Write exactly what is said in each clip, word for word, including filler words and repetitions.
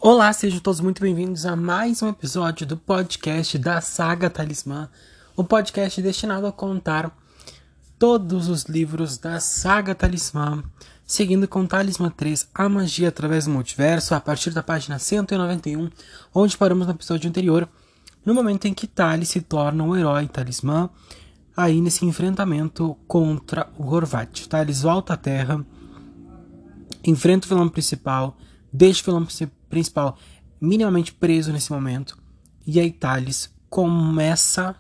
Olá, sejam todos muito bem-vindos a mais um episódio do podcast da Saga Talismã, o podcast destinado a contar todos os livros da Saga Talismã, seguindo com Talismã três, A Magia através do Multiverso, a partir da página cento e noventa e um, onde paramos no episódio anterior, no momento em que Talis se torna um herói Talismã, aí nesse enfrentamento contra o Horvat. Talis volta à Terra, enfrenta o vilão principal, deixa o vilão principal minimamente preso nesse momento, e aí Talis começa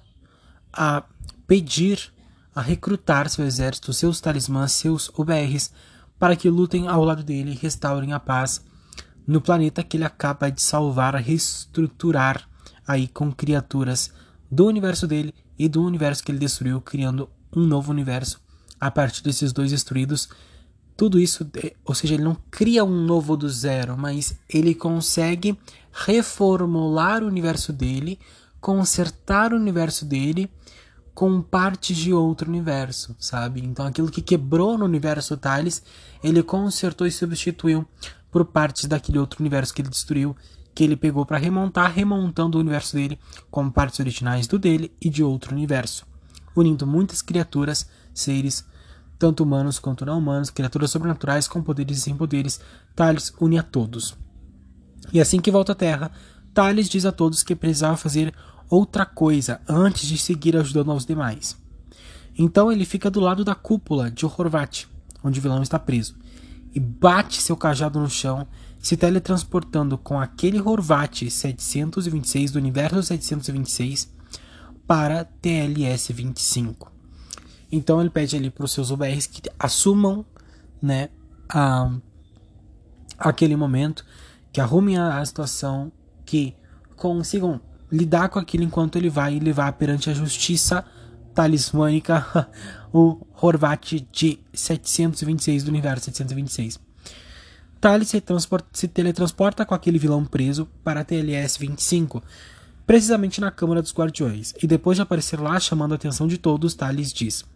a pedir, a recrutar seu exército, seus talismãs, seus U B Rs, para que lutem ao lado dele e restaurem a paz no planeta que ele acaba de salvar, a reestruturar aí com criaturas do universo dele e do universo que ele destruiu, criando um novo universo a partir desses dois destruídos. Tudo isso, ou seja, ele não cria um novo do zero, mas ele consegue reformular o universo dele, consertar o universo dele com partes de outro universo, sabe? Então aquilo que quebrou no universo Talis, ele consertou e substituiu por partes daquele outro universo que ele destruiu, que ele pegou para remontar, remontando o universo dele com partes originais do dele e de outro universo, unindo muitas criaturas, seres, tanto humanos quanto não humanos, criaturas sobrenaturais com poderes e sem poderes. Talis une a todos. E assim que volta à Terra, Talis diz a todos que precisava fazer outra coisa antes de seguir ajudando aos demais. Então ele fica do lado da cúpula de Horvat, onde o vilão está preso, e bate seu cajado no chão, se teletransportando com aquele Horvat setecentos e vinte e seis do universo setecentos e vinte e seis para T L S vinte e cinco. Então ele pede ali para os seus U B Rs que assumam, né, a, aquele momento, que arrumem a, a situação, que consigam lidar com aquilo enquanto ele vai levar perante a justiça talismânica o Horvat de setecentos e vinte e seis do universo setecentos e vinte e seis. Talis se, se teletransporta com aquele vilão preso para a T L S vinte e cinco, precisamente na Câmara dos Guardiões, e depois de aparecer lá chamando a atenção de todos, Talis diz: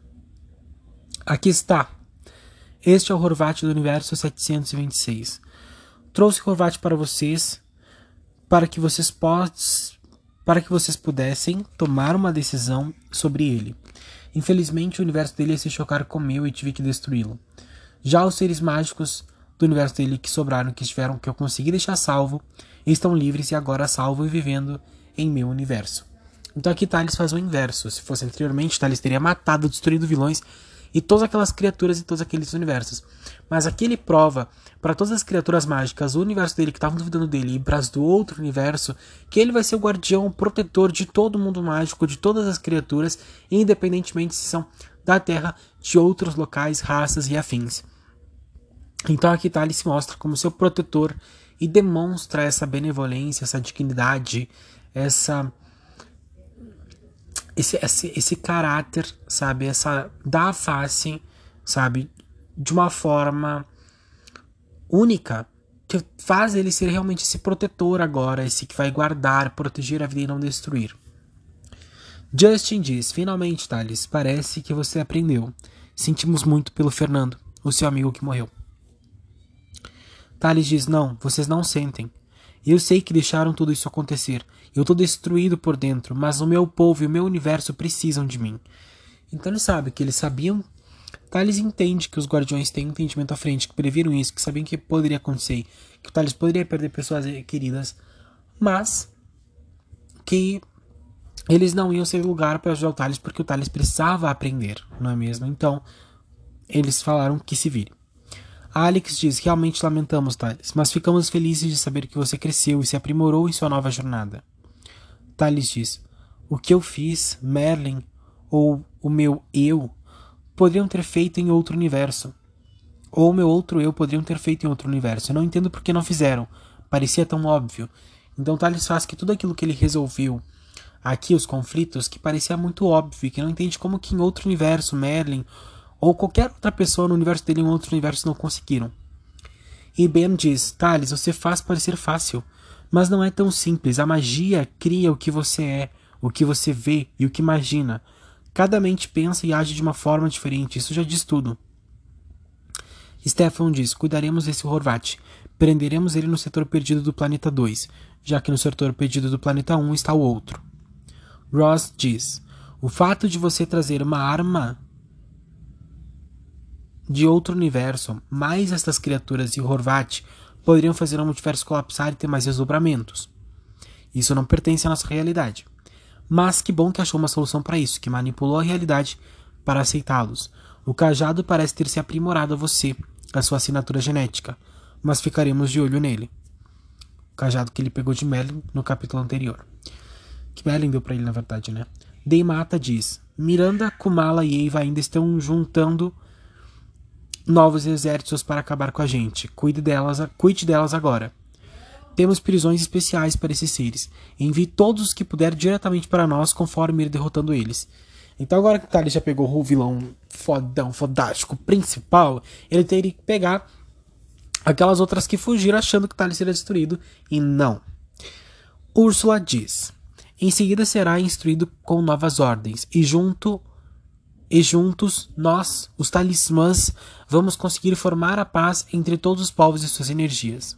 aqui está. Este é o Horvat do universo setecentos e vinte e seis. Trouxe o Horvat para vocês, para que vocês possam, para que vocês pudessem tomar uma decisão sobre ele. Infelizmente, o universo dele ia se chocar com o meu e tive que destruí-lo. Já os seres mágicos do universo dele que sobraram, que tiveram que eu consegui deixar salvo, estão livres e agora salvo e vivendo em meu universo. Então aqui Talis faz o inverso. Se fosse anteriormente, Talis teria matado, destruído vilões e todas aquelas criaturas e todos aqueles universos. Mas aqui ele prova para todas as criaturas mágicas, o universo dele que estavam duvidando dele e para as do outro universo, que ele vai ser o guardião, o protetor de todo o mundo mágico, de todas as criaturas, independentemente se são da Terra, de outros locais, raças e afins. Então aqui Talis se mostra como seu protetor e demonstra essa benevolência, essa dignidade, essa... Esse, esse, esse caráter, sabe, essa da face, sabe, de uma forma única, que faz ele ser realmente esse protetor agora, esse que vai guardar, proteger a vida e não destruir. Justin diz: finalmente, Talis, parece que você aprendeu. Sentimos muito pelo Fernando, o seu amigo que morreu. Talis diz: não, vocês não sentem. Eu sei que deixaram tudo isso acontecer. Eu tô destruído por dentro, mas o meu povo e o meu universo precisam de mim. Então ele sabe que eles sabiam. Talis entende que os guardiões têm um entendimento à frente, que previram isso, que sabiam que poderia acontecer, que o Talis poderia perder pessoas queridas, mas que eles não iam ser lugar para ajudar o Talis, porque o Talis precisava aprender, não é mesmo? Então eles falaram que se vire. Alex diz: realmente lamentamos, Talis, mas ficamos felizes de saber que você cresceu e se aprimorou em sua nova jornada. Talis diz: o que eu fiz, Merlin, ou o meu eu, poderiam ter feito em outro universo. Ou o meu outro eu poderiam ter feito em outro universo. Eu não entendo por que não fizeram. Parecia tão óbvio. Então Talis faz que tudo aquilo que ele resolveu aqui, os conflitos, que parecia muito óbvio, que não entende como que em outro universo, Merlin ou qualquer outra pessoa no universo dele em outro universo não conseguiram. E Ben diz: Talis, você faz parecer fácil, mas não é tão simples. A magia cria o que você é, o que você vê e o que imagina. Cada mente pensa e age de uma forma diferente, isso já diz tudo. Stefan diz: cuidaremos desse Horvat. Prenderemos ele no setor perdido do planeta dois, já que no setor perdido do planeta um está o outro. Ross diz: o fato de você trazer uma arma de outro universo, mais estas criaturas e Horvat, poderiam fazer o multiverso colapsar e ter mais desdobramentos. Isso não pertence à nossa realidade. Mas que bom que achou uma solução para isso, que manipulou a realidade para aceitá-los. O cajado parece ter se aprimorado a você, a sua assinatura genética, mas ficaremos de olho nele. O cajado que ele pegou de Merlin no capítulo anterior. Que Merlin deu para ele, na verdade, né? Deimata diz: Miranda, Kumala e Eva ainda estão juntando novos exércitos para acabar com a gente. Cuide delas, cuide delas agora. Temos prisões especiais para esses seres. Envie todos os que puder diretamente para nós, conforme ir derrotando eles. Então agora que o Thales já pegou o vilão fodão, fodástico, principal, ele teria que pegar aquelas outras que fugiram achando que o Thales seria destruído. E não. Úrsula diz: em seguida será instruído com novas ordens. E junto... E juntos, nós, os talismãs, vamos conseguir formar a paz entre todos os povos e suas energias.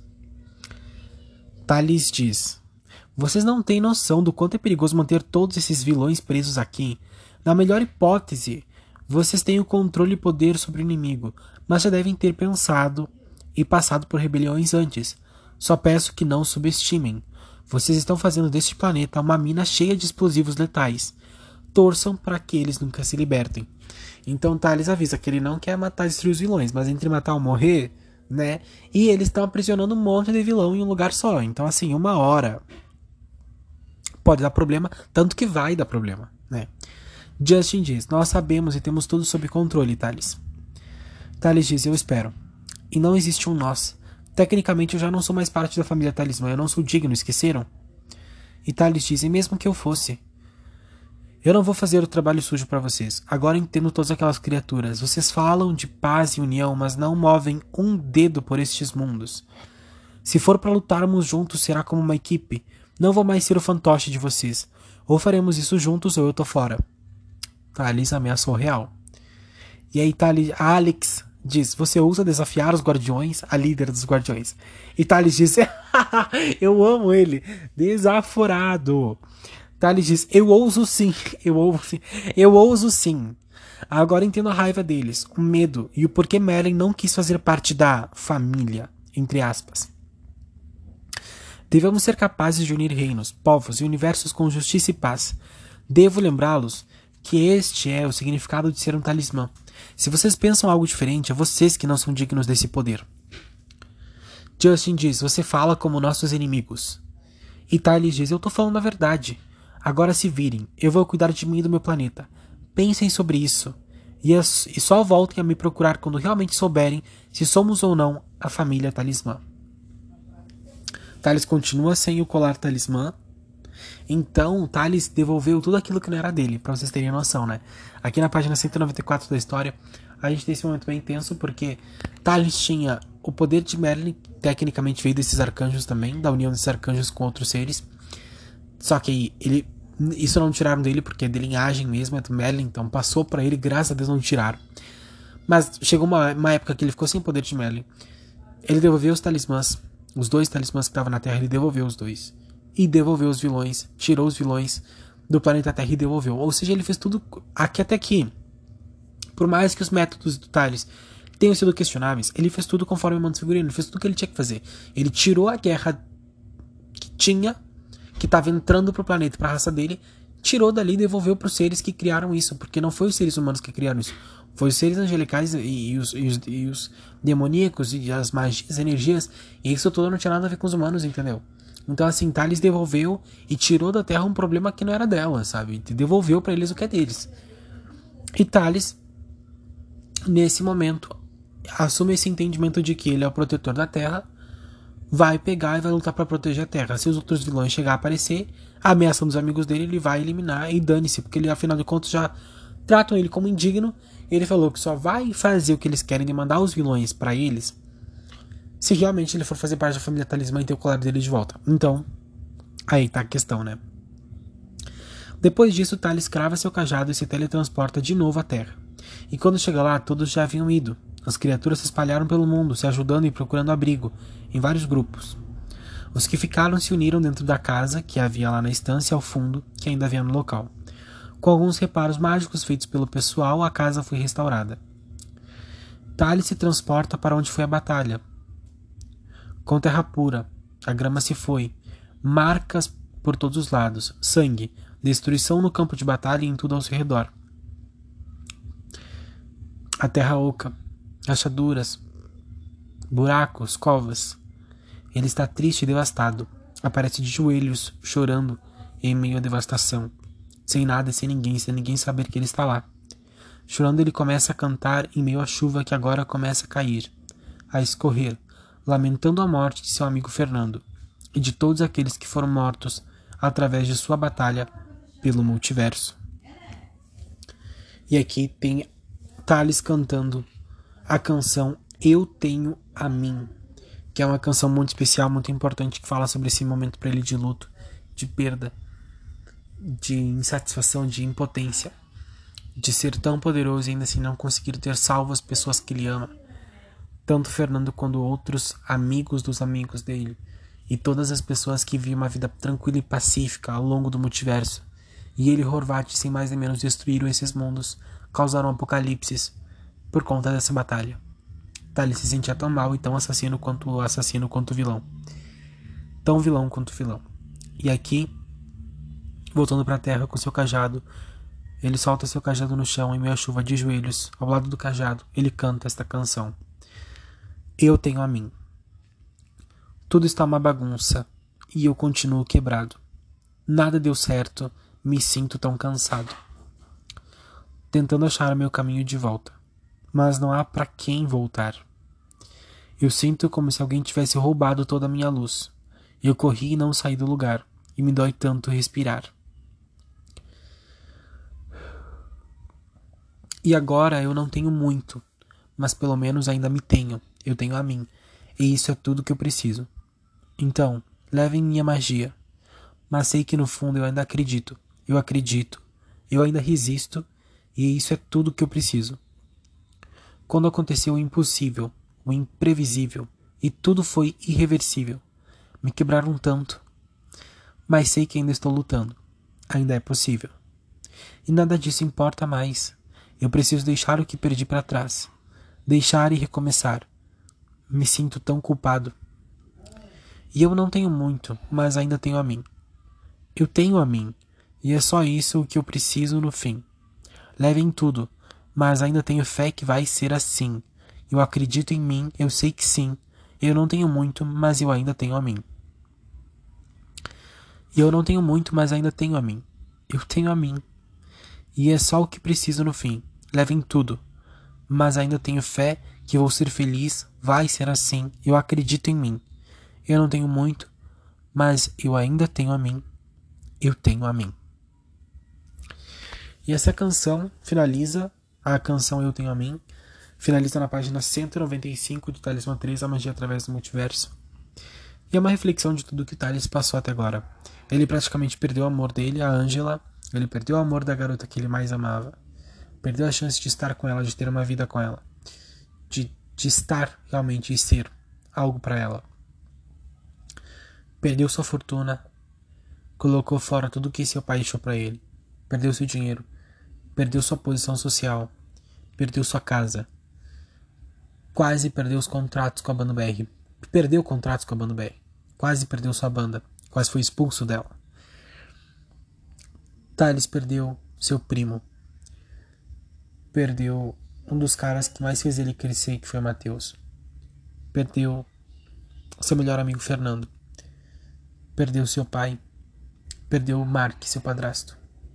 Thales diz: vocês não têm noção do quanto é perigoso manter todos esses vilões presos aqui. Na melhor hipótese, vocês têm o controle e poder sobre o inimigo, mas já devem ter pensado e passado por rebeliões antes. Só peço que não subestimem. Vocês estão fazendo deste planeta uma mina cheia de explosivos letais. Torçam para que eles nunca se libertem. Então Thales avisa que ele não quer matar e destruir os vilões, mas entre matar ou morrer, né? E eles estão aprisionando um monte de vilão em um lugar só. Então, assim, uma hora pode dar problema, tanto que vai dar problema, né? Justin diz: nós sabemos e temos tudo sob controle, Thales. Thales diz: eu espero. E não existe um nós. Tecnicamente eu já não sou mais parte da família Talismã, eu não sou digno, esqueceram? E Thales diz: e mesmo que eu fosse, eu não vou fazer o trabalho sujo para vocês. Agora entendo todas aquelas criaturas. Vocês falam de paz e união, mas não movem um dedo por estes mundos. Se for para lutarmos juntos, será como uma equipe. Não vou mais ser o fantoche de vocês. Ou faremos isso juntos ou eu tô fora. Thales ameaçou real. E aí Thales, a Alex diz: você ousa desafiar os guardiões? A líder dos guardiões. E Thales diz: eu amo ele. Desaforado. Thales diz: eu ouso sim, eu ouso sim, eu ouso sim. Agora entendo a raiva deles, o medo e o porquê Merlin não quis fazer parte da família, entre aspas. Devemos ser capazes de unir reinos, povos e universos com justiça e paz. Devo lembrá-los que este é o significado de ser um talismã. Se vocês pensam algo diferente, é vocês que não são dignos desse poder. Justin diz: você fala como nossos inimigos. E Thales diz: eu tô falando a verdade. Agora se virem, eu vou cuidar de mim e do meu planeta. Pensem sobre isso. E, as, e só voltem a me procurar quando realmente souberem se somos ou não a família Talismã. Thales continua sem o colar Talismã. Então, Thales devolveu tudo aquilo que não era dele, pra vocês terem noção, né? Aqui na página cento e noventa e quatro da história, a gente tem esse momento bem tenso, porque Thales tinha o poder de Merlin, que tecnicamente veio desses arcanjos também, da união desses arcanjos com outros seres. Só que ele, isso não tiraram dele, porque é de linhagem mesmo, é do Merlin, então passou pra ele, graças a Deus não tiraram. Mas chegou uma, uma época que ele ficou sem poder de Merlin. Ele devolveu os talismãs, os dois talismãs que estavam na Terra, ele devolveu os dois. E devolveu os vilões, tirou os vilões do planeta Terra e devolveu. Ou seja, ele fez tudo aqui até aqui. Por mais que os métodos do Thales tenham sido questionáveis, ele fez tudo conforme o Manto Figurino, ele fez tudo o que ele tinha que fazer. Ele tirou a guerra que tinha, que estava entrando pro planeta, pra raça dele, tirou dali e devolveu pros seres que criaram isso, porque não foi os seres humanos que criaram isso, foi os seres angelicais e, e, os, e, os, e os demoníacos e as magias, energias, e isso tudo não tinha nada a ver com os humanos, entendeu? Então assim, Thales devolveu e tirou da Terra um problema que não era dela, sabe? E devolveu pra eles o que é deles. E Thales, nesse momento, assume esse entendimento de que ele é o protetor da Terra, vai pegar e vai lutar pra proteger a Terra. Se os outros vilões chegar a aparecer, ameaçando os amigos dele, ele vai eliminar e dane-se, porque ele, afinal de contas, já tratam ele como indigno. Ele falou que só vai fazer o que eles querem de mandar os vilões pra eles se realmente ele for fazer parte da família Talismã e ter o colar dele de volta. Então, aí tá a questão, né? Depois disso, Thales crava seu cajado e se teletransporta de novo à Terra. E quando chega lá, todos já haviam ido. As criaturas se espalharam pelo mundo, se ajudando e procurando abrigo, em vários grupos. Os que ficaram se uniram dentro da casa que havia lá na estância ao fundo, que ainda havia no local. Com alguns reparos mágicos feitos pelo pessoal, a casa foi restaurada. Thales se transporta para onde foi a batalha. Com terra pura, a grama se foi, marcas por todos os lados, sangue, destruição no campo de batalha e em tudo ao seu redor. A terra oca, rachaduras, buracos, covas. Ele está triste e devastado. Aparece de joelhos, chorando, em meio à devastação. Sem nada e sem ninguém, sem ninguém saber que ele está lá. Chorando, ele começa a cantar em meio à chuva que agora começa a cair, a escorrer, lamentando a morte de seu amigo Fernando e de todos aqueles que foram mortos através de sua batalha pelo multiverso. E aqui tem Thales cantando a canção Eu Tenho a Mim, que é uma canção muito especial, muito importante, que fala sobre esse momento para ele de luto, de perda, de insatisfação, de impotência, de ser tão poderoso e ainda assim não conseguir ter salvo as pessoas que ele ama, tanto Fernando quanto outros amigos dos amigos dele, e todas as pessoas que vivem uma vida tranquila e pacífica ao longo do multiverso. E ele e Horvat, sem mais nem menos, destruíram esses mundos, causaram apocalipses por conta dessa batalha. Thales se sentia tão mal e tão assassino quanto assassino quanto vilão. Tão vilão quanto vilão. E aqui, voltando para a terra com seu cajado, ele solta seu cajado no chão em meio à chuva de joelhos. Ao lado do cajado, ele canta esta canção. Eu tenho a mim. Tudo está uma bagunça e eu continuo quebrado. Nada deu certo, me sinto tão cansado. Tentando achar meu caminho de volta, mas não há para quem voltar. Eu sinto como se alguém tivesse roubado toda a minha luz. Eu corri e não saí do lugar, e me dói tanto respirar. E agora eu não tenho muito, mas pelo menos ainda me tenho. Eu tenho a mim, e isso é tudo que eu preciso. Então, levem minha magia. Mas sei que no fundo eu ainda acredito. Eu acredito. Eu ainda resisto, e isso é tudo que eu preciso. Quando aconteceu o impossível, o imprevisível, e tudo foi irreversível, me quebraram tanto. Mas sei que ainda estou lutando. Ainda é possível. E nada disso importa mais. Eu preciso deixar o que perdi para trás. Deixar e recomeçar. Me sinto tão culpado. E eu não tenho muito, mas ainda tenho a mim. Eu tenho a mim, e é só isso o que eu preciso no fim. Levem tudo, mas ainda tenho fé que vai ser assim. Eu acredito em mim, eu sei que sim. Eu não tenho muito, mas eu ainda tenho a mim. E eu não tenho muito, mas ainda tenho a mim. Eu tenho a mim. E é só o que preciso no fim. Levem tudo, mas ainda tenho fé que vou ser feliz, vai ser assim. Eu acredito em mim. Eu não tenho muito, mas eu ainda tenho a mim. Eu tenho a mim. E essa canção finaliza, a canção Eu Tenho a Mim, finaliza na página cento e noventa e cinco de Talismã três, A Magia Através do Multiverso. E é uma reflexão de tudo que Thales passou até agora. Ele praticamente perdeu o amor dele, a Angela. Ele perdeu o amor da garota que ele mais amava. Perdeu a chance de estar com ela, de ter uma vida com ela. De, de estar realmente e ser algo para ela. Perdeu sua fortuna. Colocou fora tudo que seu pai deixou para ele. Perdeu seu dinheiro. Perdeu sua posição social. Perdeu sua casa. Quase perdeu os contratos com a Banda B R. Perdeu contratos com a Banda B R. Quase perdeu sua banda. Quase foi expulso dela. Thales perdeu seu primo. Perdeu um dos caras que mais fez ele crescer, que foi o Matheus. Perdeu seu melhor amigo Fernando. Perdeu seu pai. Perdeu o Mark, seu padrasto.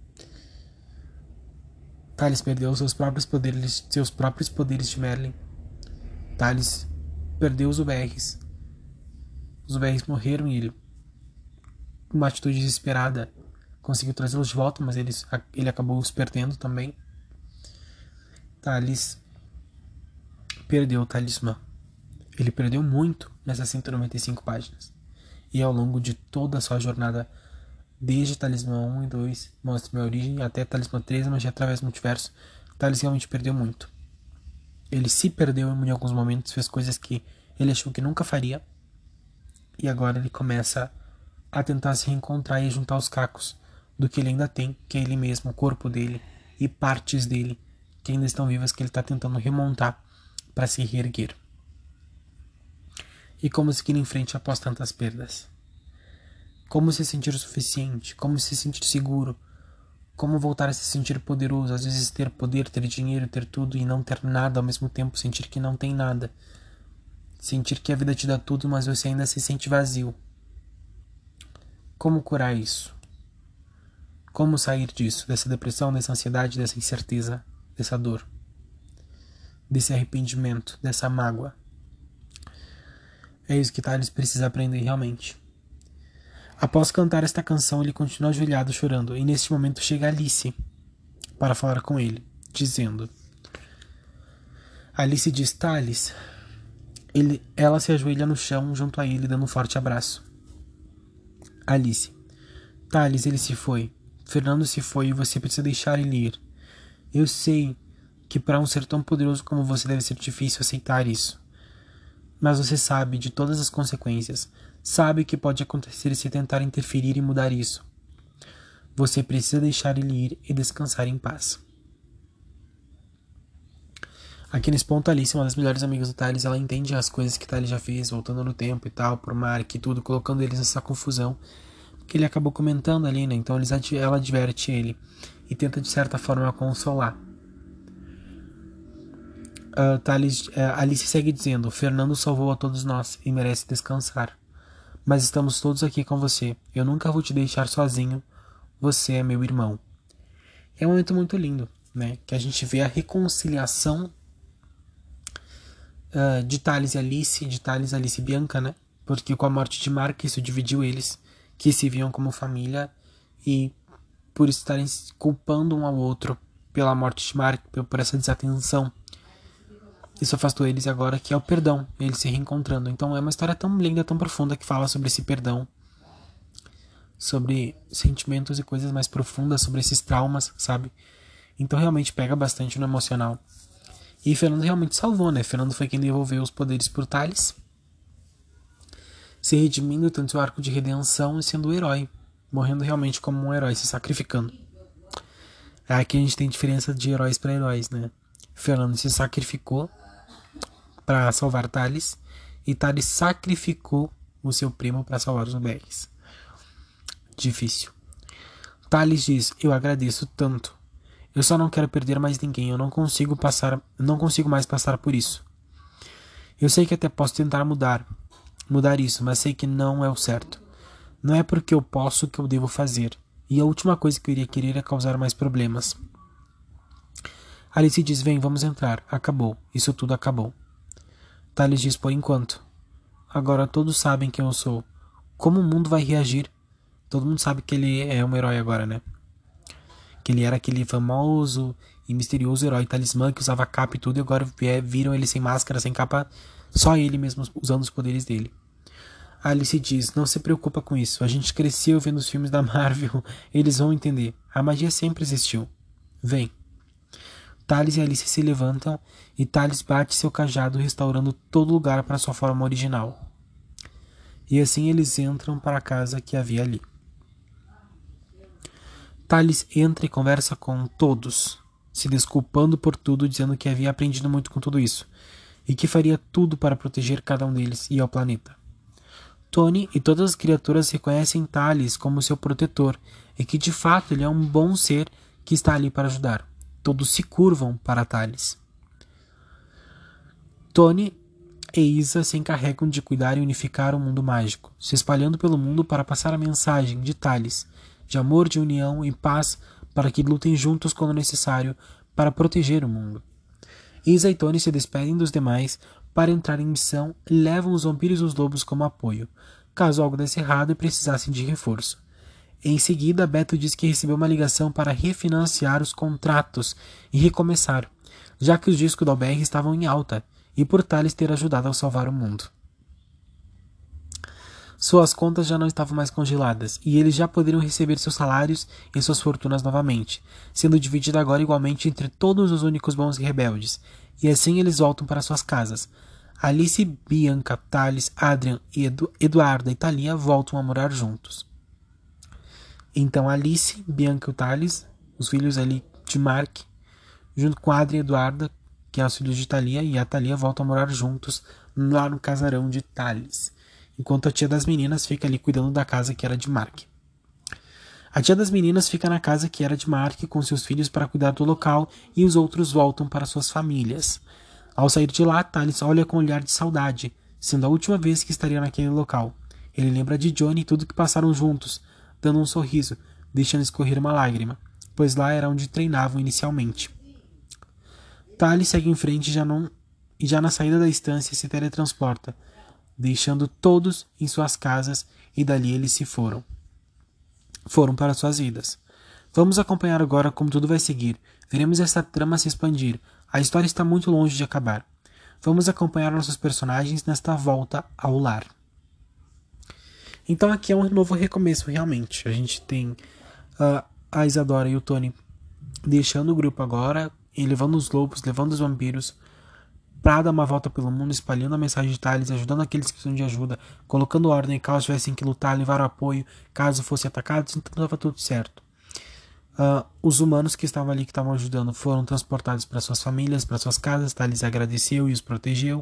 Thales perdeu seus próprios poderes, seus próprios poderes de Merlin. Thales perdeu os U B Rs. Os U B Rs morreram e ele, com uma atitude desesperada, conseguiu trazê-los de volta, mas ele, ele acabou os perdendo também. Thales perdeu o talismã. Ele perdeu muito nessas cento e noventa e cinco páginas. E ao longo de toda a sua jornada, desde Talismã um e dois, Mostre Minha Origem, até Talismã três, A Magia Através do Multiverso, Thales realmente perdeu muito. Ele se perdeu em alguns momentos, fez coisas que ele achou que nunca faria. E agora ele começa a tentar se reencontrar e juntar os cacos do que ele ainda tem, que é ele mesmo, o corpo dele e partes dele que ainda estão vivas, que ele está tentando remontar para se reerguer. E como seguir em frente após tantas perdas? Como se sentir o suficiente? Como se sentir seguro? Como voltar a se sentir poderoso? Às vezes ter poder, ter dinheiro, ter tudo e não ter nada ao mesmo tempo, sentir que não tem nada. Sentir que a vida te dá tudo, mas você ainda se sente vazio. Como curar isso? Como sair disso? Dessa depressão, dessa ansiedade, dessa incerteza, dessa dor, desse arrependimento, dessa mágoa? É isso que Thales precisa aprender realmente. Após cantar esta canção, ele continua ajoelhado chorando, e neste momento chega Alice para falar com ele, dizendo... Alice diz, Thales... Ele, ela se ajoelha no chão junto a ele, dando um forte abraço. Alice. Thales, ele se foi. Fernando se foi e você precisa deixar ele ir. Eu sei que para um ser tão poderoso como você deve ser difícil aceitar isso. Mas você sabe de todas as consequências. Sabe o que pode acontecer se tentar interferir e mudar isso. Você precisa deixar ele ir e descansar em paz. Aqui nesse ponto, Alice, uma das melhores amigas do Thales, ela entende as coisas que Thales já fez, voltando no tempo e tal, por Mark e tudo, colocando eles nessa confusão que ele acabou comentando ali, né? Então eles, ela adverte ele e tenta de certa forma consolar. Uh, Thales, uh, Alice segue dizendo, Fernando salvou a todos nós e merece descansar. Mas estamos todos aqui com você. Eu nunca vou te deixar sozinho. Você é meu irmão. É um momento muito lindo, né? Que a gente vê a reconciliação Uh, de Thales e Alice, de Thales, Alice e Bianca, né? Porque com a morte de Mark isso dividiu eles, que se viam como família, e por estarem culpando um ao outro pela morte de Mark, por essa desatenção, isso afastou eles, e agora que é o perdão, eles se reencontrando. Então é uma história tão linda, tão profunda, que fala sobre esse perdão, sobre sentimentos e coisas mais profundas, sobre esses traumas, sabe? Então realmente pega bastante no emocional. E Fernando realmente salvou, né? Fernando foi quem devolveu os poderes por Thales, se redimindo tanto seu arco de redenção e sendo o herói, morrendo realmente como um herói, se sacrificando. Aqui a gente tem diferença de heróis para heróis, né? Fernando se sacrificou para salvar Thales e Thales sacrificou o seu primo para salvar os B Rs. Difícil. Thales diz, eu agradeço tanto. Eu só não quero perder mais ninguém, eu não consigo passar, não consigo mais passar por isso. Eu sei que até posso tentar mudar, mudar isso, mas sei que não é o certo. Não é porque eu posso que eu devo fazer, e a última coisa que eu iria querer é causar mais problemas. Alice diz, vem, vamos entrar, acabou, isso tudo acabou. Thales diz, por enquanto. Agora todos sabem quem eu sou. Como o mundo vai reagir? Todo mundo sabe que ele é um herói agora, né? Que ele era aquele famoso e misterioso herói talismã que usava capa e tudo, e agora viram ele sem máscara, sem capa, só ele mesmo usando os poderes dele. A Alice diz, não se preocupa com isso, a gente cresceu vendo os filmes da Marvel, eles vão entender, a magia sempre existiu. Vem. Thales e Alice se levantam e Thales bate seu cajado restaurando todo lugar para sua forma original. E assim eles entram para a casa que havia ali. Thales entra e conversa com todos, se desculpando por tudo, dizendo que havia aprendido muito com tudo isso, e que faria tudo para proteger cada um deles e ao planeta. Tony e todas as criaturas reconhecem Thales como seu protetor, e que de fato ele é um bom ser que está ali para ajudar. Todos se curvam para Thales. Tony e Isa se encarregam de cuidar e unificar o mundo mágico, se espalhando pelo mundo para passar a mensagem de Thales, de amor, de união e paz, para que lutem juntos quando necessário para proteger o mundo. Isa e Tony se despedem dos demais para entrar em missão e levam os vampiros e os lobos como apoio, caso algo desse errado e precisassem de reforço. Em seguida, Beto diz que recebeu uma ligação para refinanciar os contratos e recomeçar, já que os discos da O B R estavam em alta, e por Thales ter ajudado a salvar o mundo. Suas contas já não estavam mais congeladas, e eles já poderiam receber seus salários e suas fortunas novamente, sendo dividida agora igualmente entre todos os únicos bons e rebeldes. E assim eles voltam para suas casas. Alice, Bianca, Thales, Adrian e Edu Eduarda e Thalia voltam a morar juntos. Então Alice, Bianca e Thales, os filhos ali de Mark, junto com Adrian e Eduarda, que é os filhos de Thalia, e a Thalia voltam a morar juntos lá no casarão de Thales, enquanto a tia das meninas fica ali cuidando da casa que era de Mark. A tia das meninas fica na casa que era de Mark com seus filhos para cuidar do local e os outros voltam para suas famílias. Ao sair de lá, Thales olha com um olhar de saudade, sendo a última vez que estaria naquele local. Ele lembra de Johnny e tudo que passaram juntos, dando um sorriso, deixando escorrer uma lágrima, pois lá era onde treinavam inicialmente. Thales segue em frente já não, e já na saída da estância se teletransporta, deixando todos em suas casas e dali eles se foram. Foram para suas vidas. Vamos acompanhar agora como tudo vai seguir. Veremos essa trama se expandir. A história está muito longe de acabar. Vamos acompanhar nossos personagens nesta volta ao lar. Então aqui é um novo recomeço realmente. A gente tem uh, a Isadora e o Tony deixando o grupo agora e levando os lobos, levando os vampiros para dar uma volta pelo mundo, espalhando a mensagem de Thales, ajudando aqueles que precisam de ajuda, colocando ordem caso tivessem que lutar, levar o apoio caso fossem atacados, então estava tudo certo. Uh, os humanos que estavam ali, que estavam ajudando, foram transportados para suas famílias, para suas casas. Thales agradeceu e os protegeu.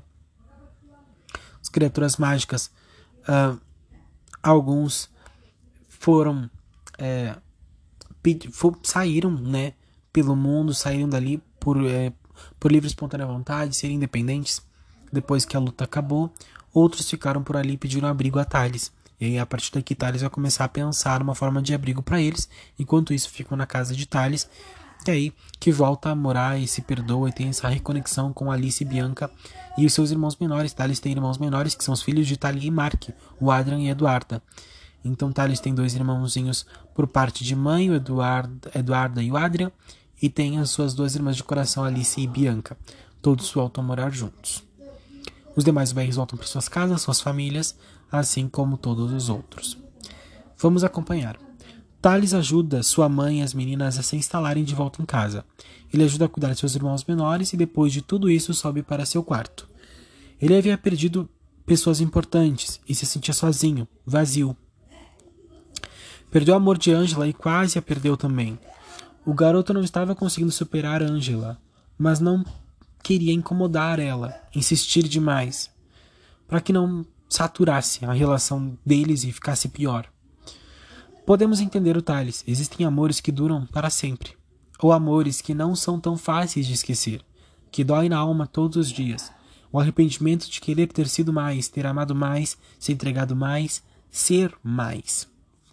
As criaturas mágicas, uh, alguns foram é, for, saíram, né, pelo mundo, saíram dali por, é, por livre e espontânea vontade, serem independentes depois que a luta acabou. Outros ficaram por ali e pediram abrigo a Thales. E aí, a partir daqui, Thales vai começar a pensar uma forma de abrigo para eles. Enquanto isso, ficam na casa de Thales. E aí, que volta a morar e se perdoa e tem essa reconexão com Alice e Bianca e os seus irmãos menores. Thales tem irmãos menores, que são os filhos de Thalia e Mark, o Adrian e Eduarda. Então, Thales tem dois irmãozinhos por parte de mãe, o Eduardo, Eduarda e o Adrian. E tem as suas duas irmãs de coração, Alice e Bianca. Todos voltam a morar juntos. Os demais B Rs voltam para suas casas, suas famílias, assim como todos os outros. Vamos acompanhar. Thales ajuda sua mãe e as meninas a se instalarem de volta em casa. Ele ajuda a cuidar de seus irmãos menores e depois de tudo isso sobe para seu quarto. Ele havia perdido pessoas importantes e se sentia sozinho, vazio. Perdeu o amor de Angela e quase a perdeu também. O garoto não estava conseguindo superar Angela, mas não queria incomodar ela, insistir demais, para que não saturasse a relação deles e ficasse pior. Podemos entender o Thales. Existem amores que duram para sempre, ou amores que não são tão fáceis de esquecer, que dói na alma todos os dias. O arrependimento de querer ter sido mais, ter amado mais, se entregado mais, ser mais.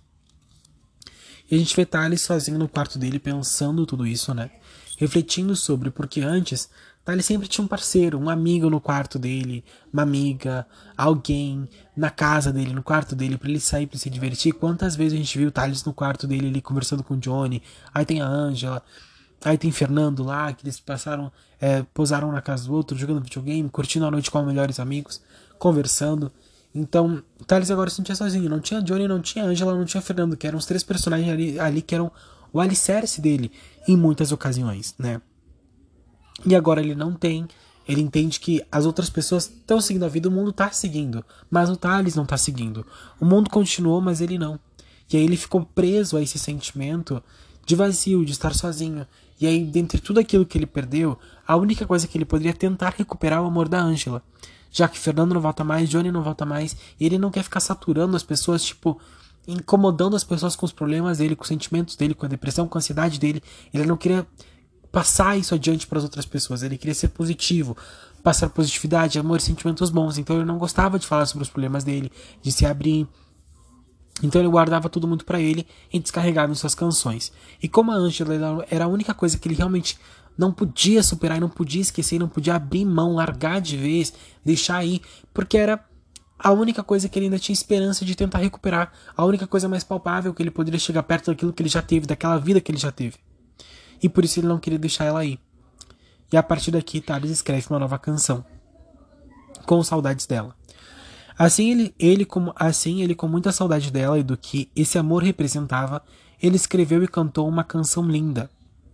E a gente vê Thales sozinho no quarto dele pensando tudo isso, né? Refletindo sobre, porque antes Thales sempre tinha um parceiro, um amigo no quarto dele, uma amiga, alguém na casa dele, no quarto dele, pra ele sair, pra se divertir. Quantas vezes a gente viu Thales no quarto dele ali conversando com o Johnny, aí tem a Angela, aí tem Fernando lá, que eles passaram, é, posaram na casa do outro, jogando videogame, curtindo a noite com os melhores amigos, conversando. Então, Thales agora se sentia sozinho, não tinha Johnny, não tinha Angela, não tinha Fernando, que eram os três personagens ali, ali que eram o alicerce dele em muitas ocasiões, né? E agora ele não tem, ele entende que as outras pessoas estão seguindo a vida, o mundo está seguindo, mas o Thales não está seguindo. O mundo continuou, mas ele não. E aí ele ficou preso a esse sentimento de vazio, de estar sozinho. E aí, dentre tudo aquilo que ele perdeu, a única coisa que ele poderia tentar recuperar é o amor da Angela. Já que Fernando não volta mais, Johnny não volta mais, e ele não quer ficar saturando as pessoas, tipo, incomodando as pessoas com os problemas dele, com os sentimentos dele, com a depressão, com a ansiedade dele. Ele não queria passar isso adiante para as outras pessoas, ele queria ser positivo, passar positividade, amor e sentimentos bons. Então ele não gostava de falar sobre os problemas dele, de se abrir. Então ele guardava tudo muito para ele e descarregava em suas canções. E como a Angela era a única coisa que ele realmente não podia superar, não podia esquecer, não podia abrir mão, largar de vez, deixar aí, porque era a única coisa que ele ainda tinha esperança de tentar recuperar, a única coisa mais palpável que ele poderia chegar perto daquilo que ele já teve, daquela vida que ele já teve. E por isso ele não queria deixar ela aí. E a partir daqui, Thales escreve uma nova canção, com saudades dela. Assim ele, ele, com, assim, ele, com muita saudade dela e do que esse amor representava, ele escreveu e cantou uma canção linda.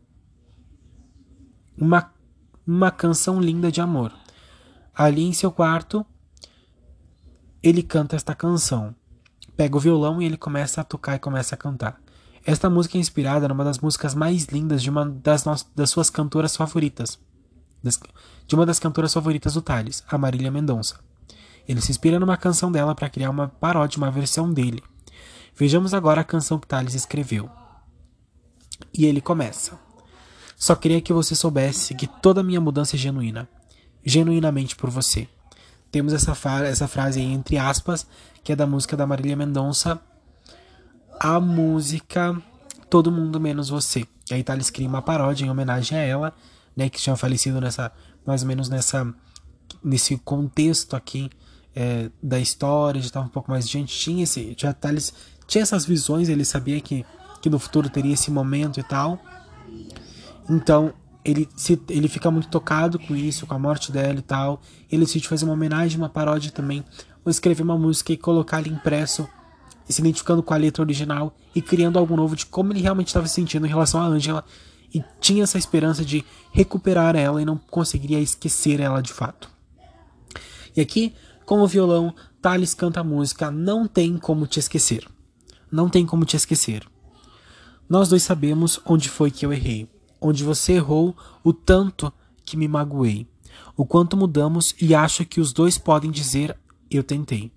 Uma, uma canção linda de amor. Ali em seu quarto, ele canta esta canção. Pega o violão e ele começa a tocar e começa a cantar. Esta música é inspirada numa das músicas mais lindas de uma das, no... das suas cantoras favoritas. Das... De uma das cantoras favoritas do Tales, a Marília Mendonça. Ele se inspira numa canção dela para criar uma paródia, uma versão dele. Vejamos agora a canção que Tales escreveu. E ele começa. Só queria que você soubesse que toda a minha mudança é genuína. Genuinamente por você. Temos essa, essa frase aí entre aspas, que é da música da Marília Mendonça, a música Todo Mundo Menos Você. E aí Tales cria uma paródia em homenagem a ela, né, que tinha falecido nessa, mais ou menos nessa, nesse contexto aqui é, da história, já estava um pouco mais adiante, tinha esse, já Tales tinha essas visões, ele sabia que, que no futuro teria esse momento e tal. Então ele, se, ele fica muito tocado com isso, com a morte dela e tal. Ele decide fazer uma homenagem, uma paródia também, ou escrever uma música e colocar ali impresso, se identificando com a letra original e criando algo novo de como ele realmente estava se sentindo em relação a Angela, e tinha essa esperança de recuperar ela e não conseguiria esquecer ela de fato. E aqui, com o violão, Tales canta a música Não Tem Como Te Esquecer. Não tem como te esquecer. Nós dois sabemos onde foi que eu errei, onde você errou, o tanto que me magoei, o quanto mudamos, e acho que os dois podem dizer eu tentei.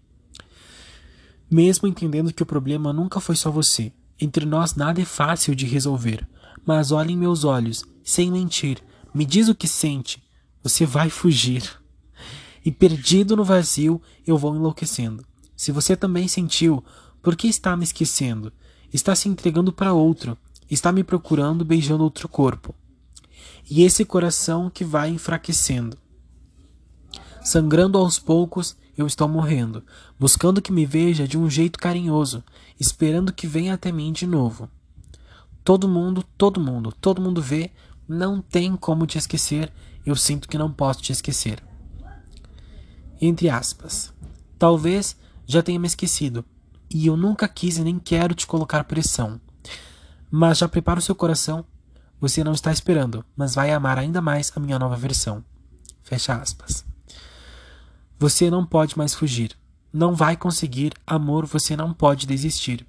Mesmo entendendo que o problema nunca foi só você, entre nós nada é fácil de resolver, mas olhe em meus olhos, sem mentir, me diz o que sente, você vai fugir. E perdido no vazio, eu vou enlouquecendo. Se você também sentiu, por que está me esquecendo? Está se entregando para outro, está me procurando beijando outro corpo. E esse coração que vai enfraquecendo. Sangrando aos poucos, eu estou morrendo, buscando que me veja de um jeito carinhoso, esperando que venha até mim de novo. Todo mundo, todo mundo, todo mundo vê, não tem como te esquecer, eu sinto que não posso te esquecer. Entre aspas. Talvez já tenha me esquecido, e eu nunca quis e nem quero te colocar pressão. Mas já prepara o seu coração, você não está esperando, mas vai amar ainda mais a minha nova versão. Fecha aspas. Você não pode mais fugir. Não vai conseguir, amor, você não pode desistir.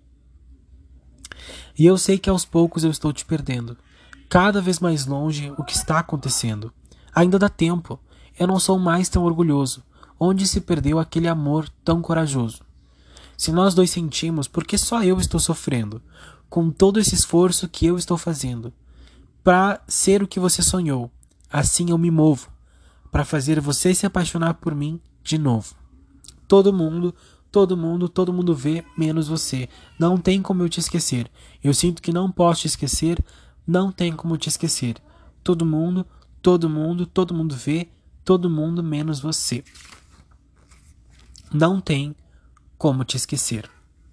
E eu sei que aos poucos eu estou te perdendo. Cada vez mais longe o que está acontecendo. Ainda dá tempo. Eu não sou mais tão orgulhoso. Onde se perdeu aquele amor tão corajoso? Se nós dois sentimos, por que só eu estou sofrendo? Com todo esse esforço que eu estou fazendo. Para ser o que você sonhou. Assim eu me movo. Para fazer você se apaixonar por mim de novo. Todo mundo, todo mundo, todo mundo vê, menos você. Não tem como eu te esquecer. Eu sinto que não posso te esquecer. Não tem como te esquecer. Todo mundo, todo mundo, todo mundo vê, todo mundo menos você. Não tem como te esquecer.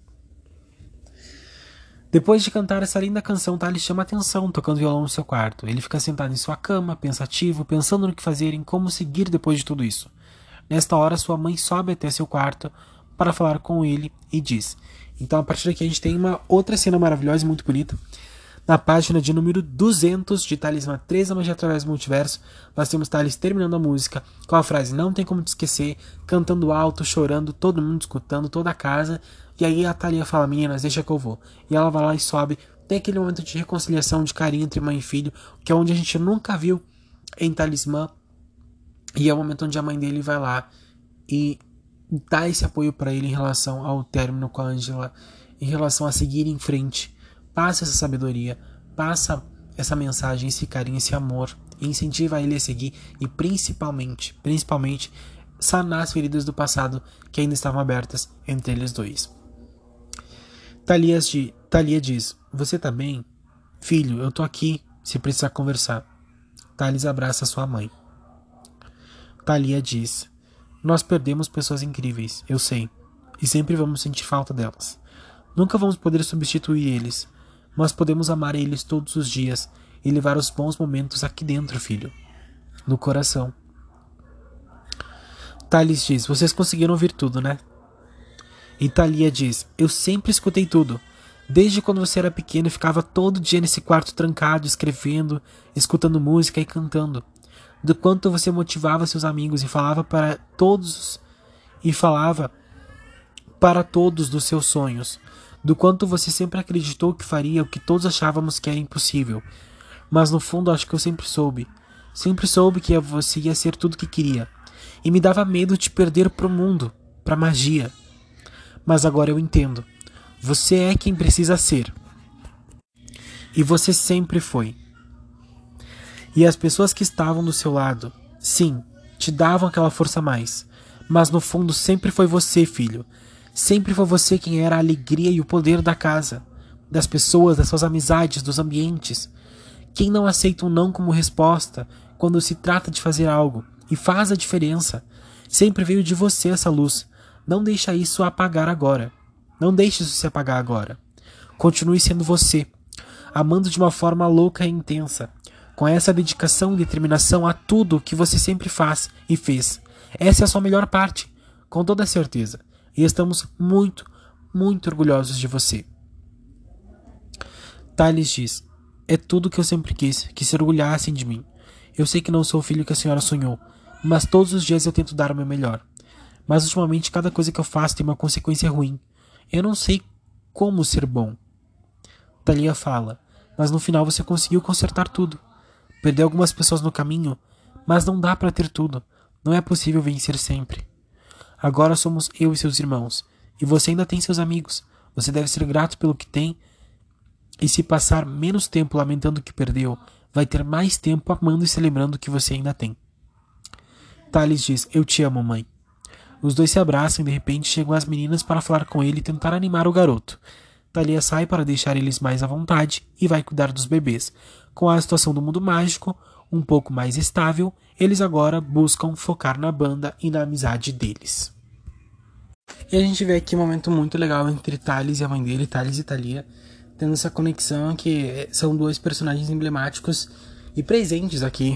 Depois de cantar essa linda canção, Tales chama atenção tocando violão no seu quarto. Ele fica sentado em sua cama, pensativo, pensando no que fazer, em como seguir depois de tudo isso. Nesta hora, sua mãe sobe até seu quarto para falar com ele e diz. Então, a partir daqui, a gente tem uma outra cena maravilhosa e muito bonita. Na página de número duzentos de Talismã três, a magia através do multiverso, nós temos Tales terminando a música com a frase não tem como te esquecer, cantando alto, chorando, todo mundo escutando, toda a casa. E aí a Thalia fala, meninas, deixa que eu vou. E ela vai lá e sobe. Tem aquele momento de reconciliação, de carinho entre mãe e filho, que é onde a gente nunca viu em Talismã. E é o momento onde a mãe dele vai lá e dá esse apoio para ele em relação ao término com a Angela, em relação a seguir em frente. Passa essa sabedoria, passa essa mensagem, esse carinho, esse amor, e incentiva ele a seguir e principalmente, principalmente, sanar as feridas do passado que ainda estavam abertas entre eles dois. Thalia, de, Thalia diz, você tá bem? Filho, eu tô aqui, se precisar conversar. Tales abraça sua mãe. Thalia diz, nós perdemos pessoas incríveis, eu sei, e sempre vamos sentir falta delas. Nunca vamos poder substituir eles, mas podemos amar eles todos os dias e levar os bons momentos aqui dentro, filho, no coração. Thales diz, vocês conseguiram ouvir tudo, né? E Thalia diz, eu sempre escutei tudo. Desde quando você era pequeno e ficava todo dia nesse quarto trancado, escrevendo, escutando música e cantando. Do quanto você motivava seus amigos e falava para todos e falava para todos dos seus sonhos. Do quanto você sempre acreditou que faria o que todos achávamos que era impossível. Mas no fundo acho que eu sempre soube. Sempre soube que você ia ser tudo o que queria. E me dava medo de perder pro mundo, pra magia. Mas agora eu entendo. Você é quem precisa ser. E você sempre foi. E as pessoas que estavam do seu lado, sim, te davam aquela força a mais. Mas no fundo sempre foi você, filho. Sempre foi você quem era a alegria e o poder da casa, das pessoas, das suas amizades, dos ambientes. Quem não aceita um não como resposta quando se trata de fazer algo e faz a diferença. Sempre veio de você essa luz. Não deixa isso apagar agora. Não deixe isso se apagar agora. Continue sendo você, amando de uma forma louca e intensa, com essa dedicação e determinação a tudo que você sempre faz e fez. Essa é a sua melhor parte, com toda certeza. E estamos muito, muito orgulhosos de você. Thales diz, é tudo que eu sempre quis, que se orgulhassem de mim. Eu sei que não sou o filho que a senhora sonhou, mas todos os dias eu tento dar o meu melhor. Mas ultimamente cada coisa que eu faço tem uma consequência ruim. Eu não sei como ser bom. Thalia fala, mas no final você conseguiu consertar tudo. Perdeu algumas pessoas no caminho, mas não dá para ter tudo. Não é possível vencer sempre. Agora somos eu e seus irmãos, e você ainda tem seus amigos. Você deve ser grato pelo que tem, e se passar menos tempo lamentando o que perdeu, vai ter mais tempo amando e se lembrando que você ainda tem. Thales diz, eu te amo, mãe. Os dois se abraçam e de repente chegam as meninas para falar com ele e tentar animar o garoto. Thalia sai para deixar eles mais à vontade e vai cuidar dos bebês. Com a situação do mundo mágico um pouco mais estável, eles agora buscam focar na banda e na amizade deles. E a gente vê aqui um momento muito legal entre Thales e a mãe dele, Thales e Thalia, tendo essa conexão que são dois personagens emblemáticos e presentes aqui.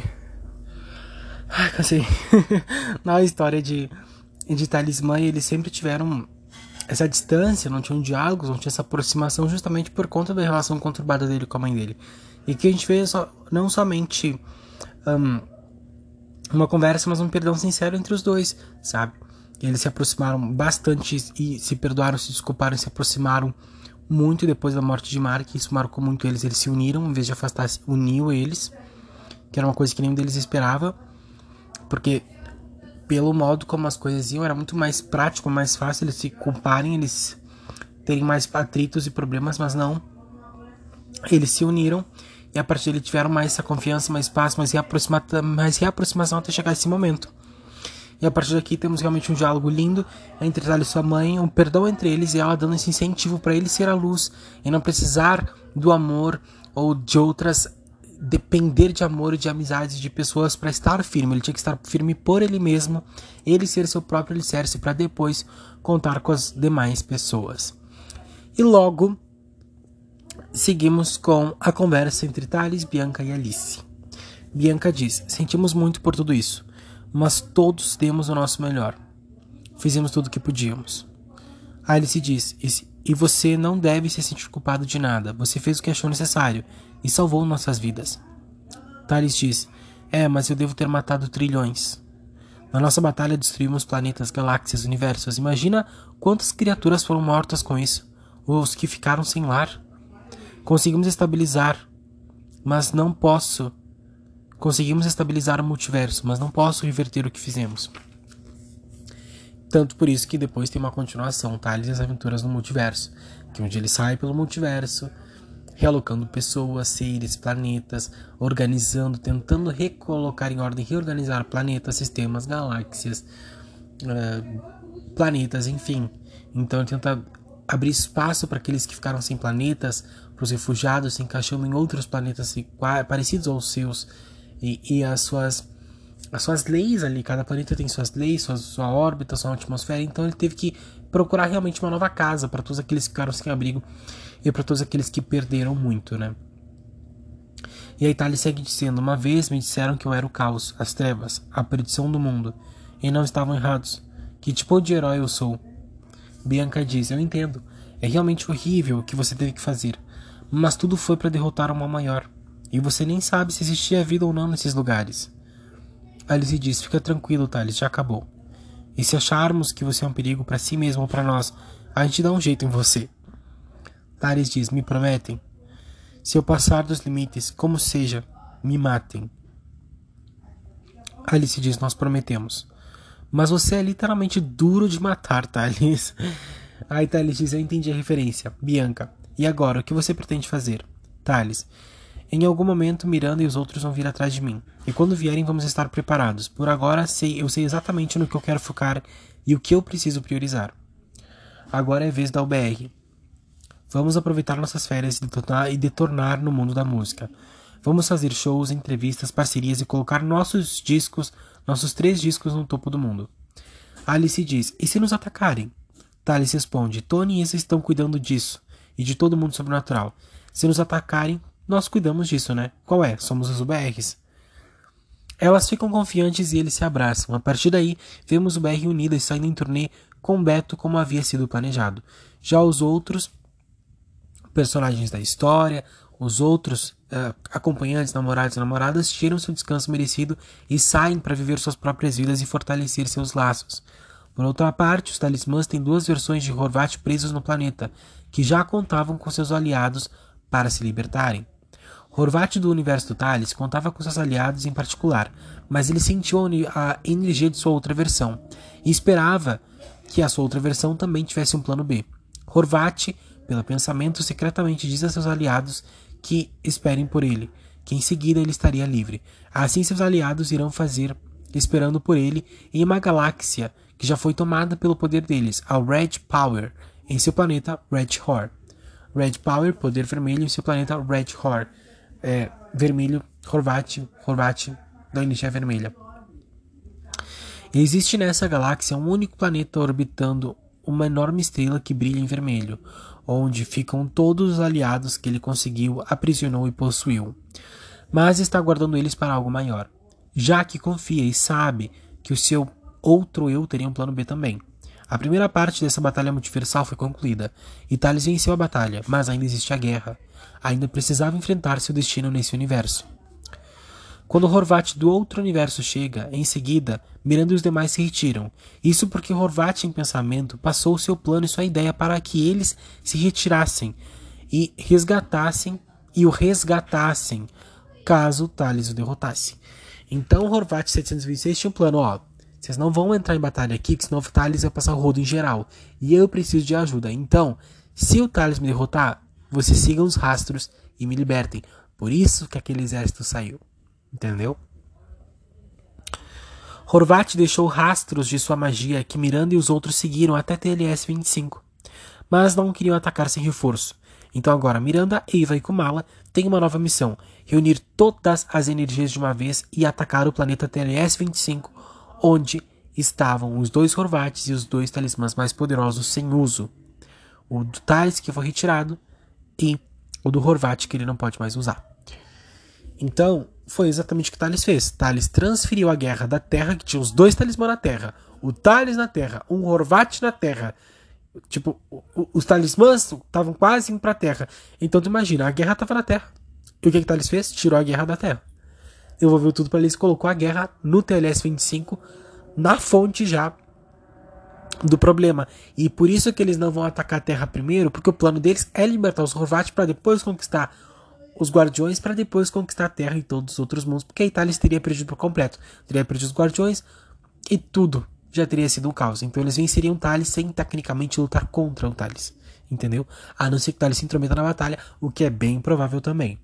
Ai, cansei. Na história de, de Thales e mãe, eles sempre tiveram essa distância, não tinham diálogos, não tinha essa aproximação justamente por conta da relação conturbada dele com a mãe dele. E que a gente vê só, não somente um, uma conversa, mas um perdão sincero entre os dois, sabe? Eles se aproximaram bastante e se perdoaram, se desculparam, se aproximaram muito depois da morte de Mark. Isso marcou muito eles, eles se uniram, em vez de afastar, uniu eles, que era uma coisa que nenhum deles esperava, porque pelo modo como as coisas iam, era muito mais prático, mais fácil eles se culparem, eles terem mais atritos e problemas, mas não. Eles se uniram e a partir dele tiveram mais essa confiança, mais paz, mais, reaproxima mais reaproximação até chegar a esse momento. E a partir daqui temos realmente um diálogo lindo entre ela e sua mãe, um perdão entre eles e ela dando esse incentivo para ele ser a luz e não precisar do amor ou de outras, depender de amor e de amizades de pessoas para estar firme. Ele tinha que estar firme por ele mesmo, ele ser seu próprio alicerce para depois contar com as demais pessoas. E logo seguimos com a conversa entre Thales, Bianca e Alice. Bianca diz, sentimos muito por tudo isso, mas todos demos o nosso melhor. Fizemos tudo o que podíamos. Alice diz, e você não deve se sentir culpado de nada. Você fez o que achou necessário e salvou nossas vidas. Thales diz, é, mas eu devo ter matado trilhões. Na nossa batalha destruímos planetas, galáxias, universos. Imagina quantas criaturas foram mortas com isso. Os que ficaram sem lar. Conseguimos estabilizar, mas não posso... Conseguimos estabilizar o multiverso, mas não posso reverter o que fizemos. Tanto por isso que depois tem uma continuação, Thales e as Aventuras no Multiverso, que é onde ele sai pelo multiverso, realocando pessoas, seres, planetas, organizando, tentando recolocar em ordem, reorganizar planetas, sistemas, galáxias, uh, planetas, enfim. Então ele tenta abrir espaço para aqueles que ficaram sem planetas, para os refugiados se encaixando em outros planetas parecidos aos seus, e, e as suas as suas leis ali, cada planeta tem suas leis, sua, sua órbita, sua atmosfera, então ele teve que procurar realmente uma nova casa para todos aqueles que ficaram sem abrigo e para todos aqueles que perderam muito, né? E aí Thales segue dizendo, uma vez me disseram que eu era o caos, as trevas, a perdição do mundo. e não estavam errados. Que tipo de herói eu sou? Bianca diz, eu entendo. É realmente horrível o que você teve que fazer. Mas tudo foi para derrotar o mal maior. E você nem sabe se existia vida ou não nesses lugares. Alice diz, fica tranquilo, Thales, já acabou. E se acharmos que você é um perigo para si mesmo ou para nós, a gente dá um jeito em você. Thales diz, me prometem? Se eu passar dos limites, como seja, me matem. Alice diz, nós prometemos. Mas você é literalmente duro de matar, Thales. Aí Thales diz, eu entendi a referência. Bianca, e agora, o que você pretende fazer? Thales, em algum momento Miranda e os outros vão vir atrás de mim. E quando vierem vamos estar preparados. Por agora sei, eu sei exatamente no que eu quero focar e o que eu preciso priorizar. Agora é a vez da U B R. Vamos aproveitar nossas férias e detonar, e detonar no mundo da música. Vamos fazer shows, entrevistas, parcerias e colocar nossos discos, nossos três discos no topo do mundo. Alice diz, e se nos atacarem? Thales responde, Tony e Isa estão cuidando disso, e de todo mundo sobrenatural. Se nos atacarem, nós cuidamos disso, né? Qual é? Somos os U B Rs. Elas ficam confiantes e eles se abraçam. A partir daí, vemos o U B R unidas saindo em turnê com Beto como havia sido planejado. Já os outros personagens da história, os outros uh, acompanhantes, namorados e namoradas tiram seu descanso merecido e saem para viver suas próprias vidas e fortalecer seus laços. Por outra parte, os talismãs têm duas versões de Horvat presos no planeta, que já contavam com seus aliados para se libertarem. Horvat do universo do Thales contava com seus aliados em particular, mas ele sentiu a energia de sua outra versão e esperava que a sua outra versão também tivesse um plano B. Horvat, pelo pensamento, secretamente diz a seus aliados que esperem por ele, que em seguida ele estaria livre. Assim seus aliados irão fazer, esperando por ele, em uma galáxia que já foi tomada pelo poder deles, a Red Power, em seu planeta Red Hor. Red Power, poder vermelho, em seu planeta Red Hor. É, vermelho, Horvat, Horvat, da energia vermelha. Existe nessa galáxia um único planeta orbitando uma enorme estrela que brilha em vermelho, onde ficam todos os aliados que ele conseguiu, aprisionou e possuiu. Mas está guardando eles para algo maior, já que confia e sabe que o seu outro eu teria um plano B também. A primeira parte dessa batalha multiversal foi concluída, e Thales venceu a batalha, mas ainda existe a guerra. Ainda precisava enfrentar seu destino nesse universo. Quando Horvat do outro universo chega, em seguida, Miranda e os demais se retiram. Isso porque Horvat, em pensamento, passou o seu plano e sua ideia para que eles se retirassem e resgatassem e o resgatassem, caso Thales o derrotasse. Então Horvat setecentos e vinte e seis tinha um plano, ó, vocês não vão entrar em batalha aqui, que senão o Thales vai passar o rodo em geral. E eu preciso de ajuda. Então, se o Thales me derrotar, vocês sigam os rastros e me libertem. Por isso que aquele exército saiu. Entendeu? Horvat deixou rastros de sua magia que Miranda e os outros seguiram até T L S vinte e cinco. Mas não queriam atacar sem reforço. Então agora Miranda, Eva e Kumala têm uma nova missão. Reunir todas as energias de uma vez e atacar o planeta T L S vinte e cinco, onde estavam os dois Horvats e os dois talismãs mais poderosos sem uso. O do Thales, que foi retirado, e o do Horvat, que ele não pode mais usar. Então, foi exatamente o que Thales fez. Thales transferiu a guerra da Terra, que tinha os dois talismãs na Terra, o Thales na Terra, um Horvat na Terra. Tipo, o, o, os talismãs estavam quase indo pra Terra. Então, tu imagina, a guerra estava na Terra. E o que que Thales fez? Tirou a guerra da Terra. Devolveu tudo para eles, colocou a guerra no T L S vinte e cinco, na fonte já do problema. E por isso que eles não vão atacar a Terra primeiro, porque o plano deles é libertar os Horvat para depois conquistar os Guardiões, para depois conquistar a Terra e todos os outros mundos, porque a Itália teria perdido por completo. Teria perdido os Guardiões e tudo já teria sido um caos. Então eles venceriam o Thales sem tecnicamente lutar contra o Thales. Entendeu? A não ser que o Thales se intrometa na batalha, o que é bem provável também.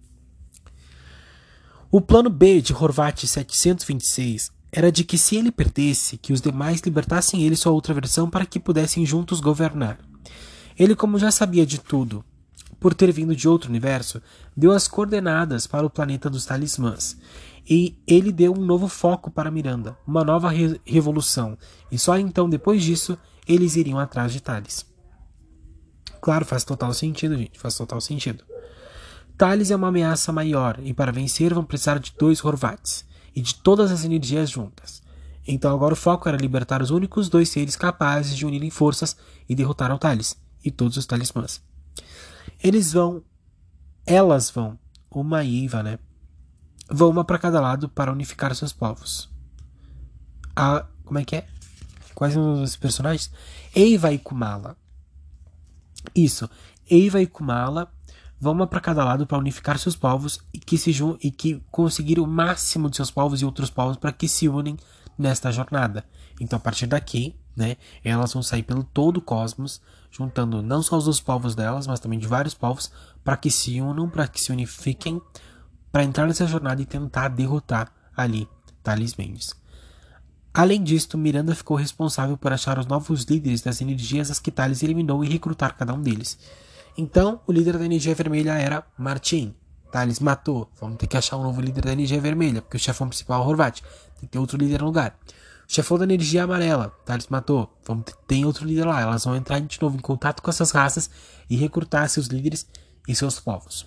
O plano B de Horvat setecentos e vinte e seis era de que, se ele perdesse, que os demais libertassem ele sua outra versão para que pudessem juntos governar. Ele, como já sabia de tudo, por ter vindo de outro universo, deu as coordenadas para o planeta dos talismãs. E ele deu um novo foco para Miranda, uma nova re revolução. E só então, depois disso, eles iriam atrás de Thales. Claro, faz total sentido, gente. Faz total sentido. Thales é uma ameaça maior, e para vencer vão precisar de dois Horvats, e de todas as energias juntas. Então agora o foco era libertar os únicos dois seres capazes de unirem forças e derrotar o Thales e todos os talismãs. Eles vão, elas vão, uma e Eva, né? Vão uma para cada lado para unificar seus povos. A, como é que é? Quais são os personagens? Eva e Kumala. Isso. Eva e Kumala vão uma para cada lado para unificar seus povos e que se jun- e que conseguir o máximo de seus povos e outros povos para que se unem nesta jornada. Então, a partir daqui, né, elas vão sair pelo todo o cosmos, juntando não só os dos povos delas, mas também de vários povos, para que se unam, para que se unifiquem, para entrar nessa jornada e tentar derrotar ali Thales Mendes. Além disto, Miranda ficou responsável por achar os novos líderes das energias as que Thales eliminou e recrutar cada um deles. Então, o líder da energia vermelha era Martin. Thales matou. Vamos ter que achar um novo líder da energia vermelha, porque o chefão principal é o Horvat. Tem que ter outro líder no lugar. O chefão da energia amarela. Thales matou. Vamos ter, tem outro líder lá. Elas vão entrar de novo em contato com essas raças e recrutar seus líderes e seus povos.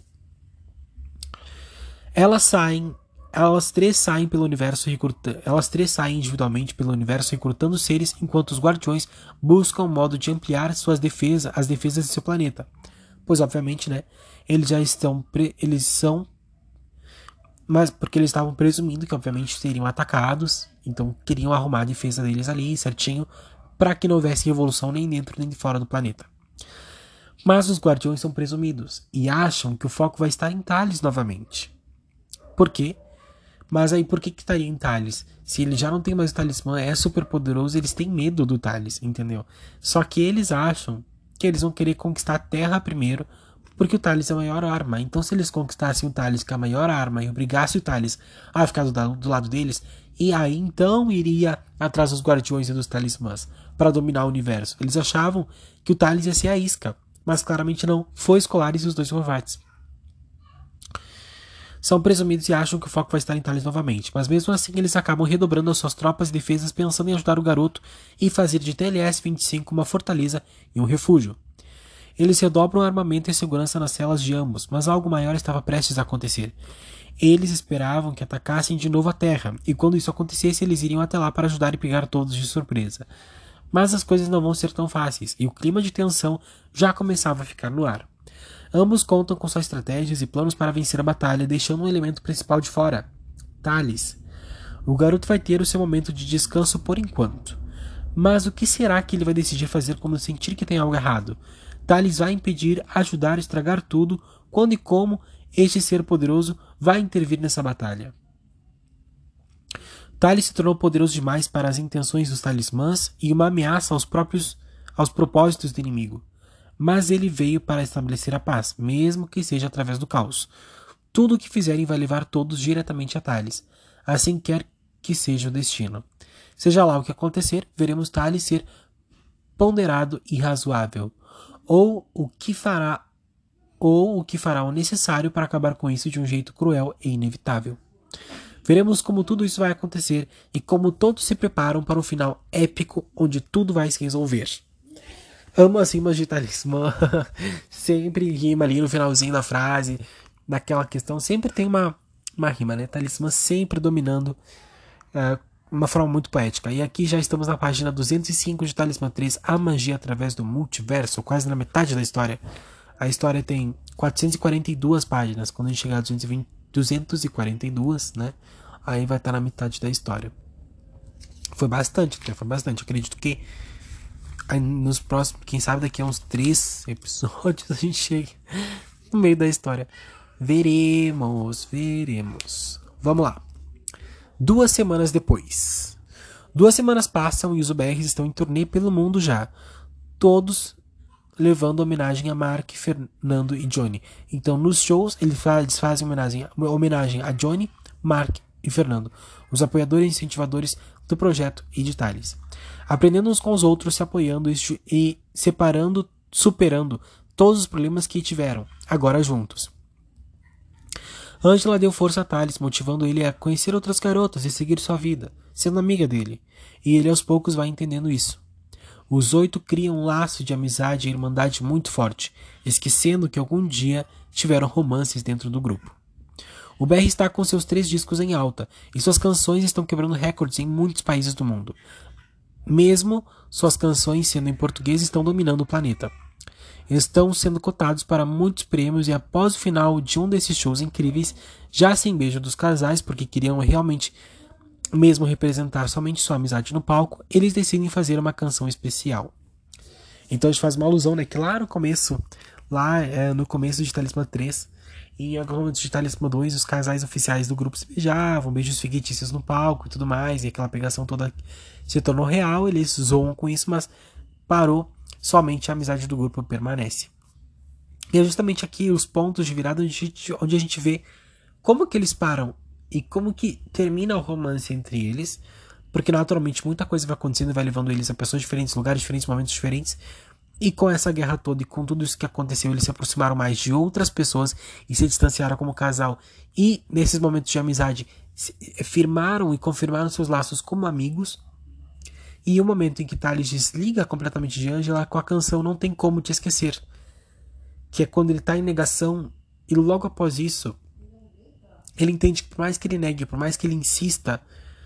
Elas saem... Elas três saem pelo universo recrutando. Elas três saem individualmente pelo universo recrutando seres, enquanto os guardiões buscam um modo de ampliar suas defesas, as defesas de seu planeta. Pois obviamente, né? Eles já estão. Pre... Eles são. Mas porque eles estavam presumindo que obviamente seriam atacados. Então queriam arrumar a defesa deles ali certinho. Para que não houvesse revolução nem dentro nem fora do planeta. Mas os guardiões são presumidos. E acham que o foco vai estar em Thales novamente. Por quê? Mas aí por que que estaria em Thales? Se ele já não tem mais o talismã, é super poderoso, eles têm medo do Thales, entendeu? Só que eles acham que eles vão querer conquistar a Terra primeiro, porque o Thales é a maior arma. Então se eles conquistassem o Thales com a maior arma e obrigassem o Thales a ficar do, do lado deles, e aí então iria atrás dos guardiões e dos talismãs para dominar o universo. Eles achavam que o Thales ia ser a isca, mas claramente não. Foi Escolares e os dois Horvats. São presumidos e acham que o foco vai estar em Thales novamente, mas mesmo assim eles acabam redobrando as suas tropas e defesas pensando em ajudar o garoto e fazer de T L S vinte e cinco uma fortaleza e um refúgio. Eles redobram o armamento e a segurança nas celas de ambos, mas algo maior estava prestes a acontecer. Eles esperavam que atacassem de novo a Terra, e quando isso acontecesse eles iriam até lá para ajudar e pegar todos de surpresa. Mas as coisas não vão ser tão fáceis, e o clima de tensão já começava a ficar no ar. Ambos contam com suas estratégias e planos para vencer a batalha, deixando um elemento principal de fora, Thales. O garoto vai ter o seu momento de descanso por enquanto. Mas o que será que ele vai decidir fazer quando sentir que tem algo errado? Thales vai impedir, ajudar, estragar tudo, quando e como este ser poderoso vai intervir nessa batalha. Thales se tornou poderoso demais para as intenções dos talismãs e uma ameaça aos próprios aos propósitos do inimigo. Mas ele veio para estabelecer a paz, mesmo que seja através do caos. Tudo o que fizerem vai levar todos diretamente a Thales, assim quer que seja o destino. Seja lá o que acontecer, veremos Thales ser ponderado e razoável, ou o que fará ou o que fará o necessário para acabar com isso de um jeito cruel e inevitável. Veremos como tudo isso vai acontecer e como todos se preparam para um final épico onde tudo vai se resolver. Amo as rimas de talismã, sempre rima ali no finalzinho da frase, naquela questão, sempre tem uma, uma rima, né? Talismã sempre dominando uh, uma forma muito poética. E aqui já estamos na página duzentos e cinco de Talismã três, A Magia através do Multiverso, quase na metade da história. A história tem quatrocentas e quarenta e duas páginas, quando a gente chegar a duzentos e vinte, duzentos e quarenta e duas, né? Aí vai estar na metade da história. Foi bastante, foi bastante, acredito que aí nos próximos, quem sabe daqui a uns três episódios a gente chega no meio da história. Veremos, veremos. Vamos lá. Duas semanas depois. Duas semanas passam e os U B Rs estão em turnê pelo mundo já. Todos levando homenagem a Mark, Fernando e Johnny. Então nos shows eles fazem homenagem, homenagem a Johnny, Mark e Fernando, os apoiadores e incentivadores do projeto e de Thales. Aprendendo uns com os outros, se apoiando e separando, superando todos os problemas que tiveram, agora juntos. Angela deu força a Thales, motivando ele a conhecer outras garotas e seguir sua vida, sendo amiga dele, e ele aos poucos vai entendendo isso. Os oito criam um laço de amizade e irmandade muito forte, esquecendo que algum dia tiveram romances dentro do grupo. O B R está com seus três discos em alta, e suas canções estão quebrando recordes em muitos países do mundo. Mesmo suas canções sendo em português estão dominando o planeta. Estão sendo cotados para muitos prêmios e após o final de um desses shows incríveis, já sem beijo dos casais, porque queriam realmente mesmo representar somente sua amizade no palco, eles decidem fazer uma canção especial. Então a gente faz uma alusão, né, que lá no começo, lá é, no começo de Talismã três, e em alguns momentos de Talismã dois, os casais oficiais do grupo se beijavam, beijos fictícios no palco e tudo mais, e aquela pegação toda se tornou real, eles zoam com isso, mas parou, somente a amizade do grupo permanece. E é justamente aqui os pontos de virada onde a gente, onde a gente vê como que eles param e como que termina o romance entre eles, porque naturalmente muita coisa vai acontecendo e vai levando eles a pessoas diferentes, lugares diferentes, momentos diferentes, e com essa guerra toda e com tudo isso que aconteceu, eles se aproximaram mais de outras pessoas e se distanciaram como casal, e nesses momentos de amizade firmaram e confirmaram seus laços como amigos. E o momento em que Thales desliga completamente de Angela com a canção Não Tem Como Te Esquecer, que é quando ele está em negação, e logo após isso ele entende que por mais que ele negue, por mais que ele insista,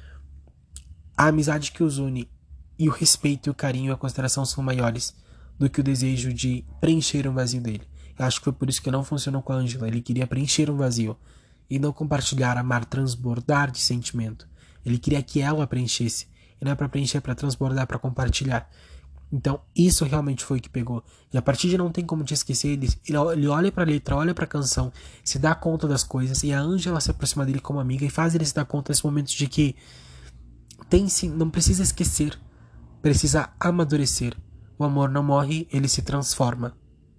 a amizade que os une e o respeito, o carinho e a consideração são maiores do que o desejo de preencher um vazio dele. Eu acho que foi por isso que não funcionou com a Angela. Ele queria preencher um vazio e não compartilhar, amar, transbordar de sentimento. Ele queria que ela preenchesse. E não é para preencher, é para transbordar, para compartilhar. Então isso realmente foi o que pegou. E a partir de Não Tem Como Te Esquecer, ele, ele olha pra letra, olha pra canção, se dá conta das coisas, e a Angela se aproxima dele como amiga e faz ele se dar conta nesses momentos de que tem sim, não precisa esquecer, precisa amadurecer. O amor não morre, ele se transforma.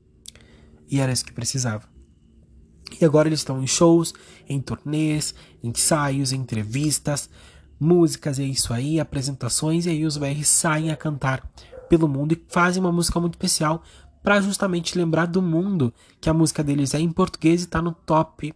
E era isso que precisava. E agora eles estão em shows, em turnês, em ensaios, em entrevistas, músicas, é isso aí, apresentações, e aí os B R saem a cantar pelo mundo e fazem uma música muito especial para justamente lembrar do mundo que a música deles é em português e tá no top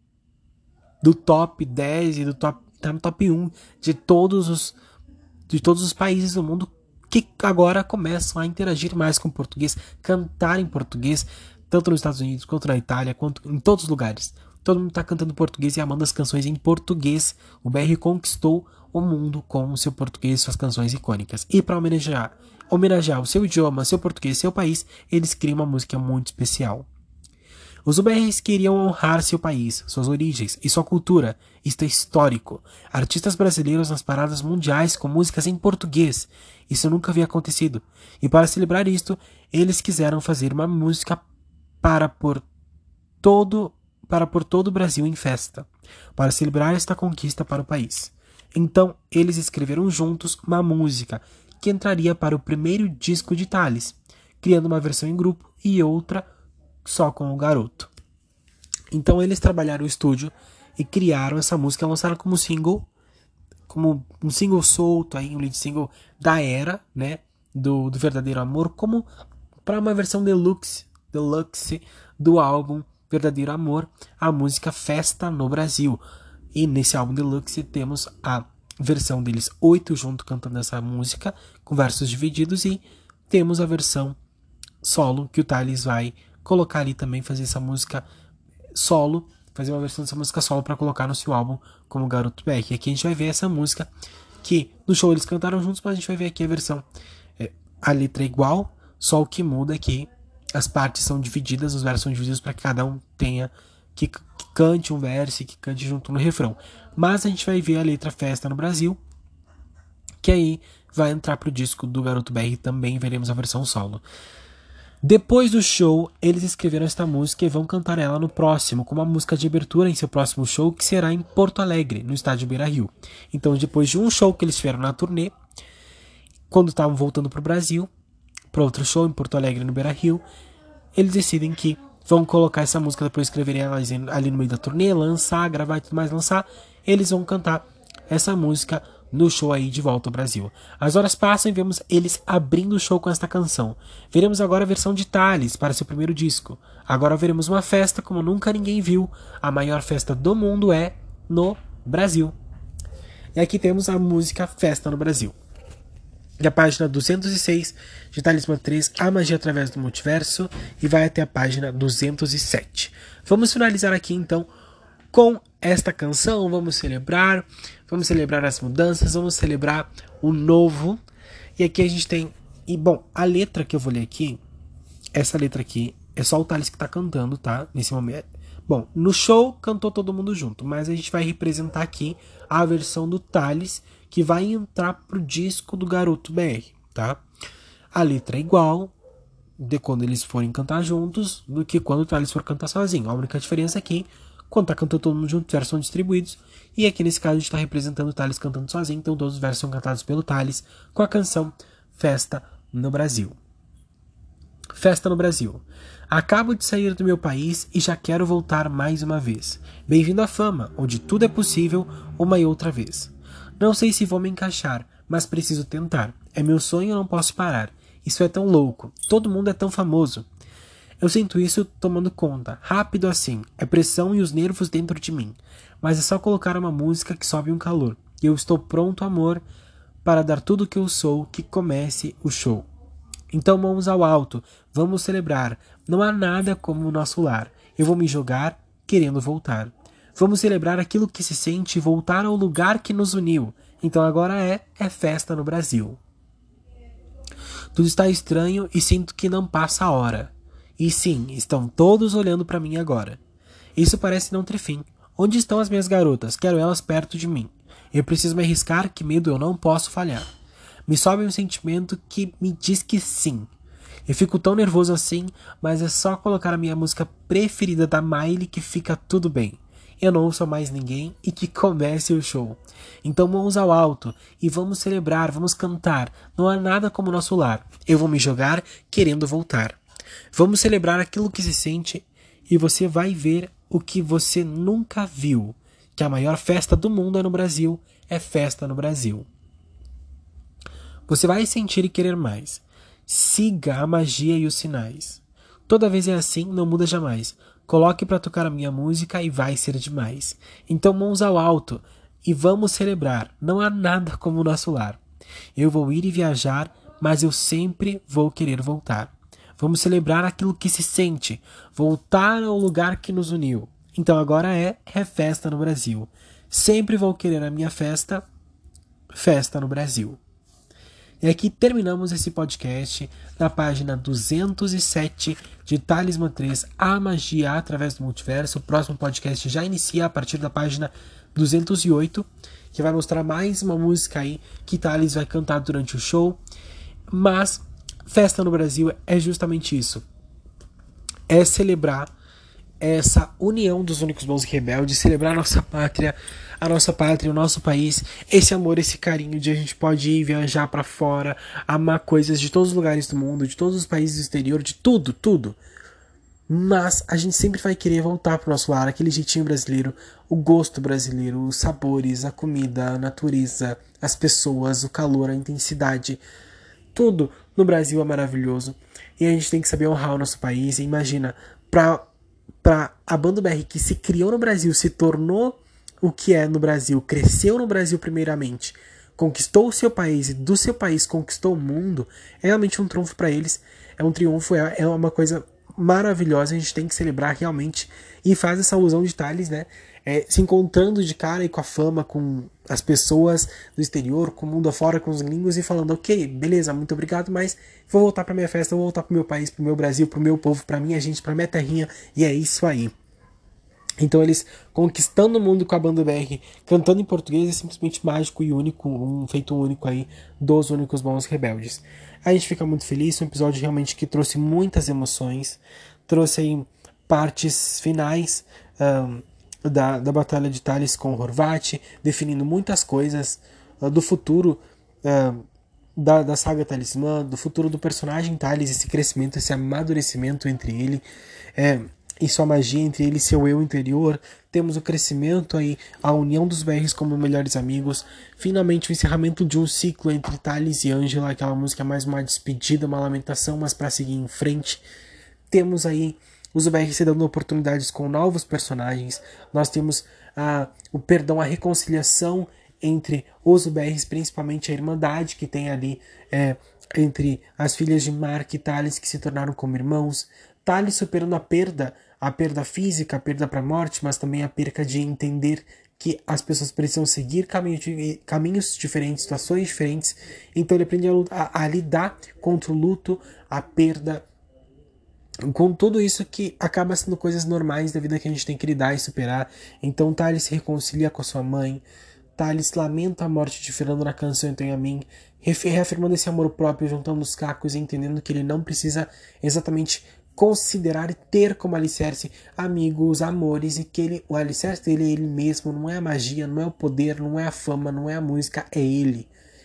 do top dez e do top, tá no top um de todos os de todos os países do mundo que agora começam a interagir mais com o português, cantar em português, tanto nos Estados Unidos quanto na Itália, quanto em todos os lugares. Todo mundo tá cantando português e amando as canções em português. O B R conquistou o mundo com o seu português e suas canções icônicas. E para homenagear, homenagear o seu idioma, seu português, seu país, eles criam uma música muito especial. Os U B Rs queriam honrar seu país, suas origens e sua cultura. Isto é histórico. Artistas brasileiros nas paradas mundiais com músicas em português. Isso nunca havia acontecido. E para celebrar isto, eles quiseram fazer uma música para pôr todo, para pôr todo o Brasil em festa, para celebrar esta conquista para o país. Então, eles escreveram juntos uma música que entraria para o primeiro disco de Thales, criando uma versão em grupo e outra só com o garoto. Então eles trabalharam o estúdio e criaram essa música, lançaram como single, como um single solto, aí, um lead single da era, né, do, do Verdadeiro Amor, como para uma versão deluxe, deluxe do álbum Verdadeiro Amor, a música Festa no Brasil. E nesse álbum deluxe temos a versão deles oito junto cantando essa música, com versos divididos, e temos a versão solo que o Thales vai colocar ali também, fazer essa música solo, fazer uma versão dessa música solo para colocar no seu álbum como Garoto B R. E aqui a gente vai ver essa música que no show eles cantaram juntos, mas a gente vai ver aqui a versão, é, a letra é igual, só o que muda é que as partes são divididas, os versos são divididos para que cada um tenha que, que cante um verso e que cante junto no refrão. Mas a gente vai ver a letra Festa no Brasil, que aí vai entrar pro disco do Garoto B R, também veremos a versão solo. Depois do show, eles escreveram esta música e vão cantar ela no próximo, como a música de abertura em seu próximo show, que será em Porto Alegre, no estádio Beira-Rio. Então, depois de um show que eles fizeram na turnê, quando estavam voltando para o Brasil, para outro show em Porto Alegre, no Beira-Rio, eles decidem que vão colocar essa música, depois de escreverem ela ali no meio da turnê, lançar, gravar e tudo mais, lançar, eles vão cantar essa música no show aí de volta ao Brasil. As horas passam e vemos eles abrindo o show com esta canção. Veremos agora a versão de Thales para seu primeiro disco. Agora veremos uma festa como nunca ninguém viu. A maior festa do mundo é no Brasil. E aqui temos a música Festa no Brasil. Da página duzentos e seis de Talismã três, A Magia Através do Multiverso, e vai até a página duzentos e sete. Vamos finalizar aqui então com esta canção, vamos celebrar, vamos celebrar as mudanças, vamos celebrar o novo. E aqui a gente tem, e bom, a letra que eu vou ler aqui, essa letra aqui, é só o Thales que tá cantando, tá? Nesse momento. Bom, no show cantou todo mundo junto, mas a gente vai representar aqui a versão do Thales, que vai entrar pro disco do Garoto B R, tá? A letra é igual de quando eles forem cantar juntos do que quando o Thales for cantar sozinho. A única diferença aqui, quando tá cantando todo mundo junto, os versos são distribuídos. E aqui nesse caso a gente tá representando o Thales cantando sozinho, então todos os versos são cantados pelo Thales com a canção Festa no Brasil. Festa no Brasil. Acabo de sair do meu país e já quero voltar mais uma vez. Bem-vindo à fama, onde tudo é possível uma e outra vez. Não sei se vou me encaixar, mas preciso tentar. É meu sonho e não posso parar. Isso é tão louco. Todo mundo é tão famoso. Eu sinto isso tomando conta, rápido assim. É pressão e os nervos dentro de mim. Mas é só colocar uma música que sobe um calor. E eu estou pronto, amor, para dar tudo o que eu sou, que comece o show. Então mãos ao alto, vamos celebrar. Não há nada como o nosso lar. Eu vou me jogar, querendo voltar. Vamos celebrar aquilo que se sente e voltar ao lugar que nos uniu. Então agora é, é festa no Brasil. Tudo está estranho e sinto que não passa a hora. E sim, estão todos olhando para mim agora. Isso parece não ter fim. Onde estão as minhas garotas? Quero elas perto de mim. Eu preciso me arriscar, que medo eu não posso falhar. Me sobe um sentimento que me diz que sim. Eu fico tão nervoso assim, mas é só colocar a minha música preferida da Miley que fica tudo bem. Eu não ouço mais ninguém e que comece o show. Então mãos ao alto e vamos celebrar, vamos cantar. Não há nada como nosso lar. Eu vou me jogar querendo voltar. Vamos celebrar aquilo que se sente e você vai ver o que você nunca viu. Que a maior festa do mundo é no Brasil, é festa no Brasil. Você vai sentir e querer mais. Siga a magia e os sinais. Toda vez é assim, não muda jamais. Coloque para tocar a minha música e vai ser demais. Então mãos ao alto e vamos celebrar. Não há nada como o nosso lar. Eu vou ir e viajar, mas eu sempre vou querer voltar. Vamos celebrar aquilo que se sente. Voltar ao lugar que nos uniu. Então agora é, é festa no Brasil. Sempre vou querer a minha festa. Festa no Brasil. E aqui terminamos esse podcast na página duzentos e sete de Talismã três, A Magia através do Multiverso. O próximo podcast já inicia a partir da página duzentos e oito, que vai mostrar mais uma música aí que Thales vai cantar durante o show. Mas Festa no Brasil é justamente isso. É celebrar essa união dos únicos bons e rebeldes, celebrar a nossa pátria, a nossa pátria, o nosso país, esse amor, esse carinho de a gente pode ir viajar pra fora, amar coisas de todos os lugares do mundo, de todos os países do exterior, de tudo, tudo. Mas a gente sempre vai querer voltar pro nosso lar, aquele jeitinho brasileiro, o gosto brasileiro, os sabores, a comida, a natureza, as pessoas, o calor, a intensidade. Tudo no Brasil é maravilhoso. E a gente tem que saber honrar o nosso país. E imagina, pra para a Banda B R que se criou no Brasil, se tornou o que é no Brasil, cresceu no Brasil primeiramente, conquistou o seu país e do seu país conquistou o mundo, é realmente um triunfo para eles, é um triunfo, é, é uma coisa maravilhosa, a gente tem que celebrar realmente, e faz essa alusão de Thales, né, é, se encontrando de cara e com a fama, com as pessoas do exterior, com o mundo afora, com os gringos e falando, ok, beleza, muito obrigado, mas vou voltar pra minha festa, vou voltar pro meu país, pro meu Brasil, pro meu povo, pra minha gente, pra minha terrinha, e é isso aí. Então eles conquistando o mundo com a Banda B R, cantando em português, é simplesmente mágico e único, um feito único aí dos únicos bons rebeldes. A gente fica muito feliz, um episódio realmente que trouxe muitas emoções, trouxe aí partes finais um, da, da batalha de Thales com Horvat, definindo muitas coisas uh, do futuro uh, da, da saga Talismã, do futuro do personagem Thales, esse crescimento, esse amadurecimento entre ele, é, e sua magia entre ele e seu eu interior. Temos o crescimento aí, a união dos B Rs como melhores amigos, finalmente o encerramento de um ciclo entre Thales e Angela, aquela música mais uma despedida, uma lamentação, mas para seguir em frente. Temos aí os B Rs se dando oportunidades com novos personagens, nós temos a, o perdão, a reconciliação entre os B Rs, principalmente a irmandade que tem ali é, entre as filhas de Mark e Thales, que se tornaram como irmãos, Thales superando a perda a perda física, a perda para a morte, mas também a perca de entender que as pessoas precisam seguir caminhos, caminhos diferentes, situações diferentes. Então ele aprende a, a, a lidar contra o luto, a perda, com tudo isso que acaba sendo coisas normais da vida que a gente tem que lidar e superar. Então Thales se reconcilia com a sua mãe, Thales lamenta a morte de Fernando na canção Então em a Mim, reafirmando esse amor próprio, juntando os cacos e entendendo que ele não precisa exatamente considerar e ter como alicerce amigos, amores, e que ele, o alicerce dele é ele mesmo, não é a magia, não é o poder, não é a fama, não é a música, é ele.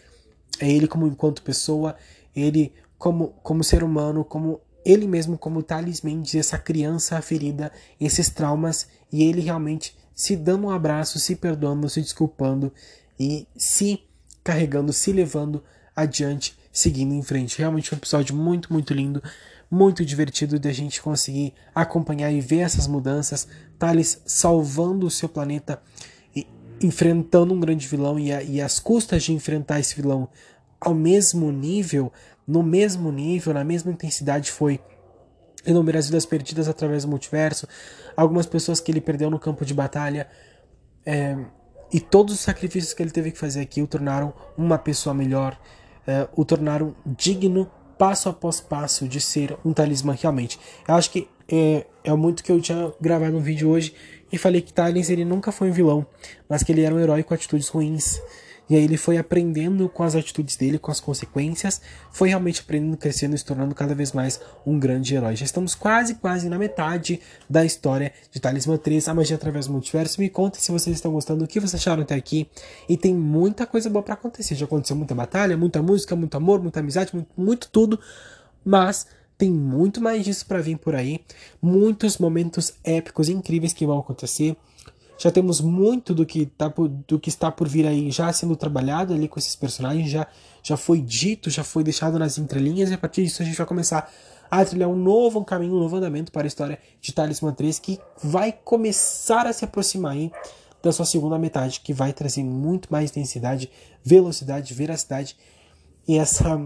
É ele como enquanto pessoa, ele como, como ser humano, como ele mesmo, como Thales Mendes, essa criança ferida, esses traumas, e ele realmente se dando um abraço, se perdoando, se desculpando e se carregando, se levando adiante, seguindo em frente. Realmente um episódio muito, muito lindo, muito divertido de a gente conseguir acompanhar e ver essas mudanças. Thales salvando o seu planeta e enfrentando um grande vilão e, a, e as custas de enfrentar esse vilão ao mesmo nível, no mesmo nível, na mesma intensidade, foi inúmeras vidas perdidas através do multiverso, algumas pessoas que ele perdeu no campo de batalha, é, e todos os sacrifícios que ele teve que fazer aqui o tornaram uma pessoa melhor, é, o tornaram digno, passo após passo, de ser um talismã realmente. Eu acho que é, é muito que eu tinha gravado um vídeo hoje e falei que Thales ele nunca foi um vilão, mas que ele era um herói com atitudes ruins. E aí ele foi aprendendo com as atitudes dele, com as consequências, foi realmente aprendendo, crescendo e se tornando cada vez mais um grande herói. Já estamos quase, quase na metade da história de Talismã três, A Magia Através do Multiverso. Me conta se vocês estão gostando, o que vocês acharam até aqui. E tem muita coisa boa pra acontecer. Já aconteceu muita batalha, muita música, muito amor, muita amizade, muito, muito tudo. Mas tem muito mais disso pra vir por aí. Muitos momentos épicos, incríveis que vão acontecer. Já temos muito do que, tá por, do que está por vir aí já sendo trabalhado ali com esses personagens, já, já foi dito, já foi deixado nas entrelinhas, e a partir disso a gente vai começar a trilhar um novo caminho, um novo andamento para a história de Talismã três, que vai começar a se aproximar aí da sua segunda metade, que vai trazer muito mais intensidade, velocidade, veracidade e essa...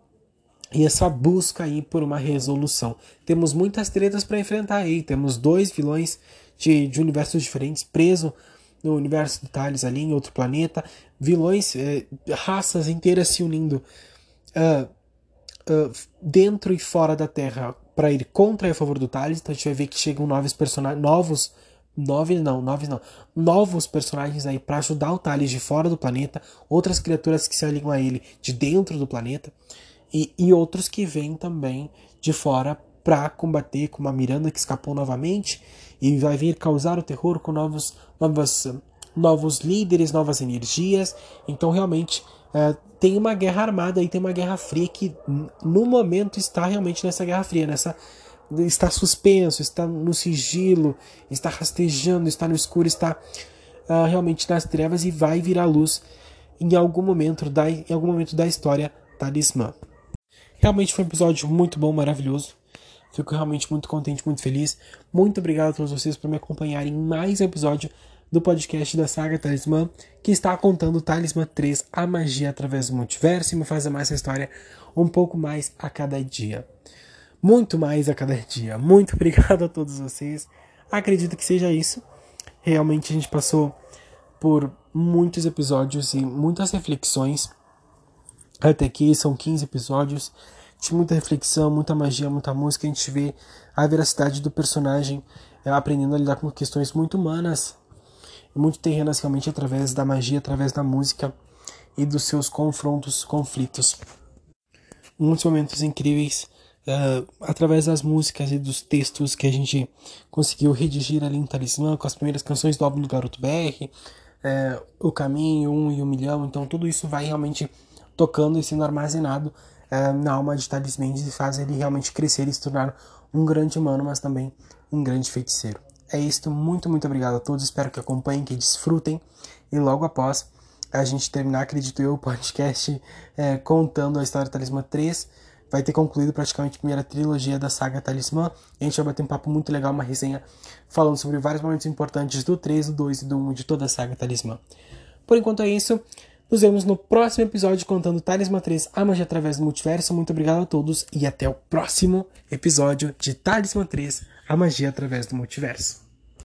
E essa busca aí por uma resolução. Temos muitas tretas para enfrentar aí. Temos dois vilões de, de universos diferentes presos no universo do Thales ali, em outro planeta. Vilões, eh, raças inteiras se unindo uh, uh, dentro e fora da Terra para ir contra e a favor do Thales. Então a gente vai ver que chegam novos personagens, novos, novos não, novos não, novos personagens aí para ajudar o Thales de fora do planeta. Outras criaturas que se alinham a ele de dentro do planeta. E, e outros que vêm também de fora para combater, como a Miranda que escapou novamente e vai vir causar o terror com novos, novos, novos líderes, novas energias. Então realmente é, tem uma guerra armada e tem uma guerra fria que no momento está realmente nessa guerra fria, nessa, está suspenso, está no sigilo, está rastejando, está no escuro, está uh, realmente nas trevas e vai vir à luz em algum momento da, em algum momento da história Talismã. Realmente foi um episódio muito bom, maravilhoso. Fico realmente muito contente, muito feliz. Muito obrigado a todos vocês por me acompanharem em mais um episódio do podcast da saga Talismã, que está contando Talismã três, A Magia Através do Multiverso, e me faz amar essa história um pouco mais a cada dia. Muito mais a cada dia. Muito obrigado a todos vocês. Acredito que seja isso. Realmente a gente passou por muitos episódios e muitas reflexões. Até aqui são quinze episódios de muita reflexão, muita magia, muita música. A gente vê a veracidade do personagem é, aprendendo a lidar com questões muito humanas e muito terrenas realmente através da magia, através da música e dos seus confrontos, conflitos. Muitos momentos incríveis uh, através das músicas e dos textos que a gente conseguiu redigir ali em Talismã, com as primeiras canções do álbum do Garoto B R, uh, O Caminho, Um e Um Milhão. Então tudo isso vai realmente tocando e sendo armazenado uh, na alma de Thales Mendes e faz ele realmente crescer e se tornar um grande humano, mas também um grande feiticeiro. É isso, muito, muito obrigado a todos, espero que acompanhem, que desfrutem, e logo após a gente terminar, acredito eu, o podcast uh, contando a história do Talismã três, vai ter concluído praticamente a primeira trilogia da saga Talismã, e a gente vai bater um papo muito legal, uma resenha falando sobre vários momentos importantes do três, do dois e do um, de toda a saga Talismã. Por enquanto é isso. Nos vemos no próximo episódio contando Talismã três, A Magia Através do Multiverso. Muito obrigado a todos e até o próximo episódio de Talismã três, A Magia Através do Multiverso.